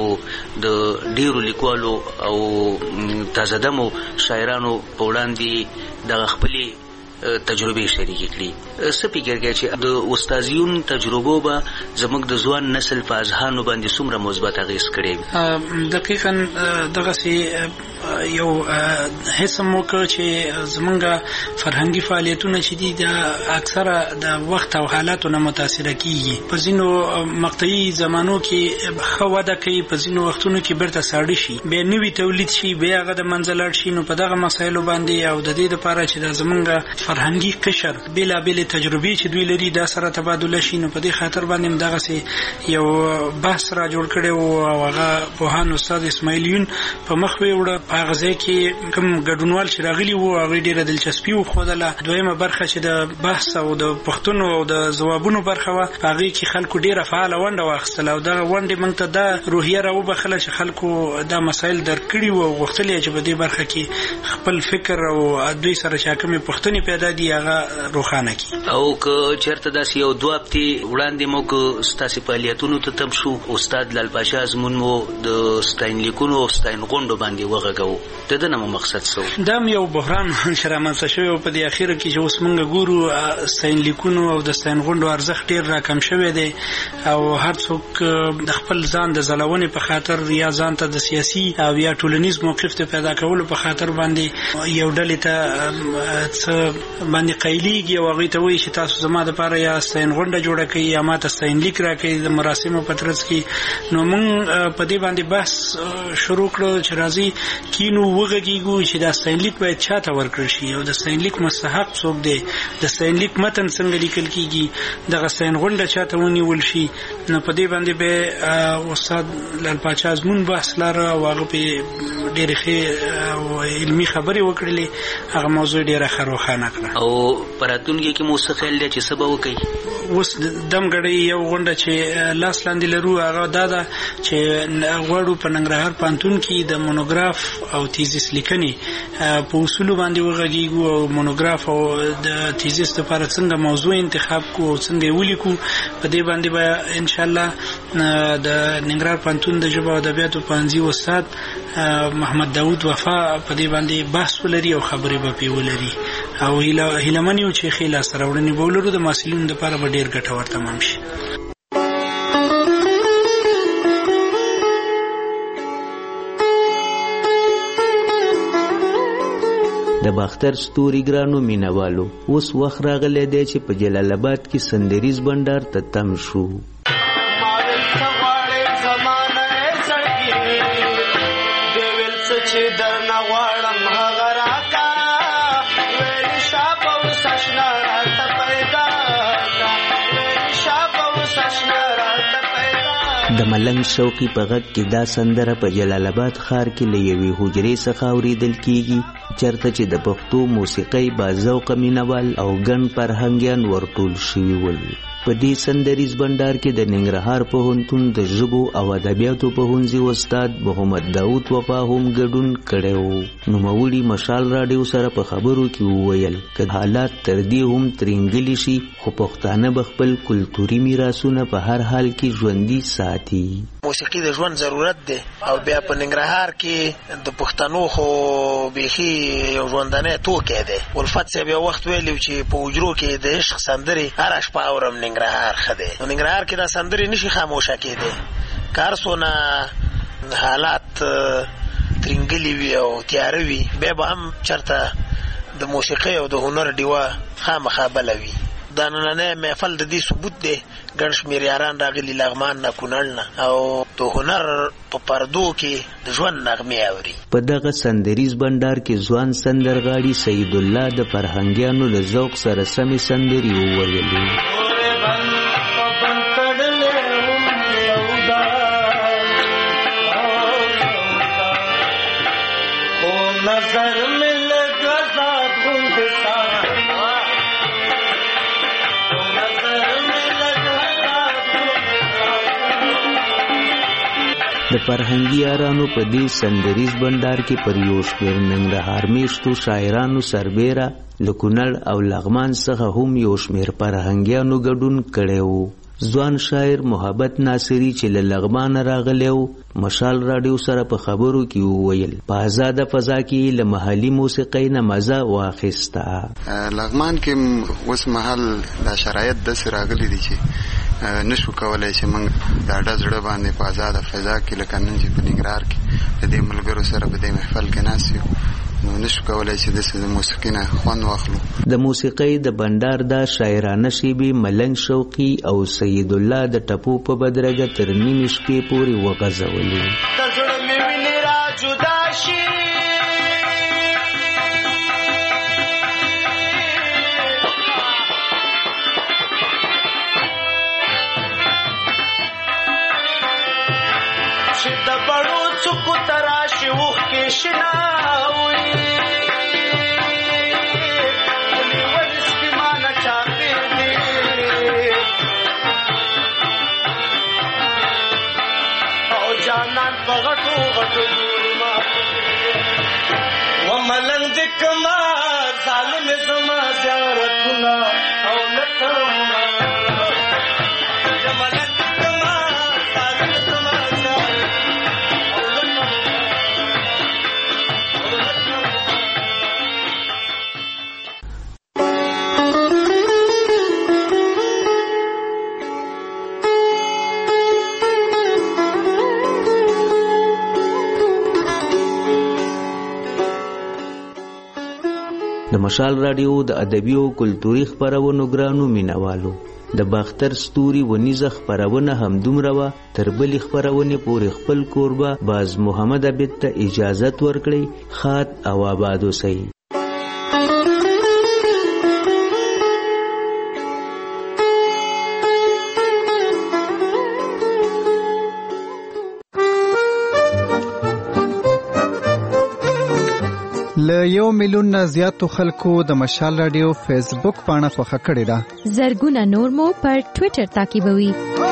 د ډیرو لیکوالو او تازه دمو شاعرانو په وړاندې دغه خپلې تجربې شریکې کړي. څه فکر کوئ چې د استازیون تجربو به زموږ د ځوان نسل په اذهانو باندې څومره مثبت اغېز کړی وي؟ دقیقا دغسې یو حس هم وکړ چې زموږ فرهنګي فعالیتونه چې دي دا اکثره د وخت او حالاتو نه متاثره کیږي. په ځینو مقطعي زمانو کې ښه وده کوي، په ځینو وختونو کې بیرته ساړه شي، بیا نوي تولید شي، بیا هغه د منځه لاړ شي. نو په دغه مسایلو باندې او د دې دپاره چې دا زموږ فرهنګي قشر بیلابېلې تجربې چې دوی لري دا سره تبادله شي، نو په دې خاطر باندې دغسې یو بحث را جوړ کړی و او هغه پوهان استاد اسماعیل یون په مخ ویوړه. په هغه ځای کې کوم ګډونوال چې راغلي وو هغوی ډېره دلچسپي وښودله. دویمه برخه چې د بحث او د پوښتنو او د ځوابونو برخه وه، په هغې کې خلکو ډېره فعاله ونډه واخیستله او دغه ونډې موږ ته دا روحیه را وبخله چې خلکو دا مسایل درک کړي وو او غوښتل یې چې په دې برخه کې خپل فکر او دوی سره چې کومې پوښتنې پیدا دي هغه روښانه کړي. او که چېرته داسې یو دوه هفتې وړاندې موږ ستاسې فعالیتونو ته تم شو، استاد لال پاشا زمون مو د ستاینلیکونو او ستاین غونډو باندې وغږوو، د ده نه مو مقصد څه و؟ دا هم یو بحران چې رامنځته شوی و په دې اخیره کې چې اوس موږ ګورو ستاینلیکونو او د ستاین غونډو ارزښت ډېر راکم شوی دی او هر څوک د خپل ځان د ځلونې په خاطر یا ځان ته د سیاسي او یا ټولنیز موقف ته پیدا کولو په خاطر باندې یو ډلې ته څه باندې قایلیږي او هغه ته وایي چې تاسو زما د پاره یا ستاین غونډه جوړه کړئ یا ماته ستاین لیک راکړئ د مراسمو په ترڅ کې. نو موږ په دې باندې بحث شروع کړو چې راځي کینو وغږیږو چې دا ستاین لیک باید چاته ورکړل شي او د ستاین لیک مستحق څوک دی، د ستاین لیک متن څنګه لیکل کیږي، دغه ستاین غونډه چاته ونیول شي. نو په دې باندې به استاد لال پاچا ازمون بحث لاره او هغه په ډېرې ښې او علمي خبرې وکړلې. هغه موضوع ډېره ښه روښانه کړه او په راتلونکي کې مو څه خیال دی چې څه به وکړئ؟ اوس دمګړی یو غونډه چې لاس لاندې لرو هغه دا ده چې غواړو په ننګرهار پوهنتون کې د مونوګراف او تیزیس لیکنې په اصولو باندې وغږیږو او مونوګراف او د تیزیس لپاره څنګه موضوع انتخاب کو او څنګه یې ولیکو. په دې باندې به ان شاء الله د ننګرهار پوهنتون د ژبو او ادبیاتو پوهنځي استاد محمد داود وفا په دې باندې بحث ولري او خبرې به پې ولري او هیله من یو چې ښې لاسته راوړنې به ولرو د محصلینو لپاره به ډېر ګټور تمام شي. د باختر ستوري ګرانو مینوالو، اوس وخت راغلی دی چې په جلال آباد کې سندریز بنډار ته تم شو. د ملنګ شوقي په غږ کې دا سندره په جلال آباد ښار کې له یوې حجرې څخه اورېدل کیږي چېرته چې د پښتو موسیقۍ باذوقه مینوال او ګڼ فرهنګیان ورټول شوي ول. په دې سندریز بنډار کې د ننګرهار پوهنتون د ژبو او ادبیاتو پوهنځي استاد محمد داود وفا هم ګډون کړی و. نوموړي مشال راډیو سره په خبرو کې وویل که حالات تر دې هم ترینګلي شي خو پښتانه به خپل کلتوري میراثونه په هر حال کې ژوندي ساتي. موسیقي د ژوند ضرورت دی او بیا په ننګرهار کې د پښتنو خو بیخي یو ژوندانی توکی دی. الفت صاحب یو وخت ویلي چې په حجرو کې د عشق سندرې هره شپه اورم ننګرهار ښه دی. نو ننګرهار کې دا سندرې نشي خاموشه کېدی که هر څونه حالات ترینګلي وي او تیاره وي بیا به هم چېرته د موسیقۍ او د هنر ډیوه خامخا بله وي. دا نننی محفل د دې ثبوت دی. ګڼ شمېر یاران راغلي لغمان نه کونړ نه او د هنر په پردو کې د ژوند نغمې اوري. په دغه سندریز بنډار کې ځوان سندرغاړي سید الله د فرهنګیانو له ذوق سره سمې سندرې وویلې. د فرهنګي یارانو په دې سندریز بنډار کې پر یو شمېر ننګرهار میشتو شاعرانو سربیره له کونړ او لغمان څخه هم یو شمېر فرهنګیانو ګډون کړی و. ځوان شاعر محبت ناصري چې له لغمانه راغلی و مشال راډیو سره په خبرو کې وویل په آزاده فضا کې له محلي موسیقۍ نه مزه واخیسته. لغمان کې اوس مهال دا شرایط داسې راغلي دي چې نشو کولای چې موږ دا ډز زړه باندې په آزاده فضا کې لکه نن چې په ننګرهار کې د دې ملګرو سره په دې محفل کې ناست یو نو نشو کولای چې داسې د موسیقۍ نه خوند واخلو. د موسیقۍ د بنډار دا شاعرانه شیبې ملنګ شوقي او سید الله د ټپو په بدرګه تر نیمې شپې پورې وغځولې. څوک تراشي وخ کې شناوي ولي ولي سپمانه چاپیر دي او جانان په غټو غټو ما وملنګ د کما ظالم زما زیارتونه او لکه د مشال رادیو د ادبي او کلتوري خبرونو ګرانو مینوالو، د باختر ستوري ونیزه خبرونه هم دومره وه تر بلې خبرونې پورې خپل کوربه باز محمد عبید ته اجازت ورکړئ. ښاد او آباد اوسئ. له یو میلیون نه زیاتو خلکو د مشال رادیو فیسبوک پاڼه خوښه کړې ده. زرګونه نور مو پر ټویټر تعقیبوي.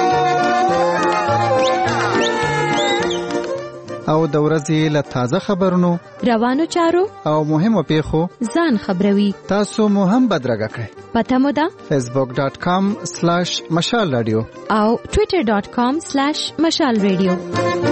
او د ورځې له تازه خبرونو، روانو چارو او مهمو پیښو ځان خبروي. تاسو مو هم بدرګه کړئ. پته مو ده فیسبوک ډاٹ کام سلیش مشال رادیو او ټویټر ډاٹ کام سلیش مشال رادیو.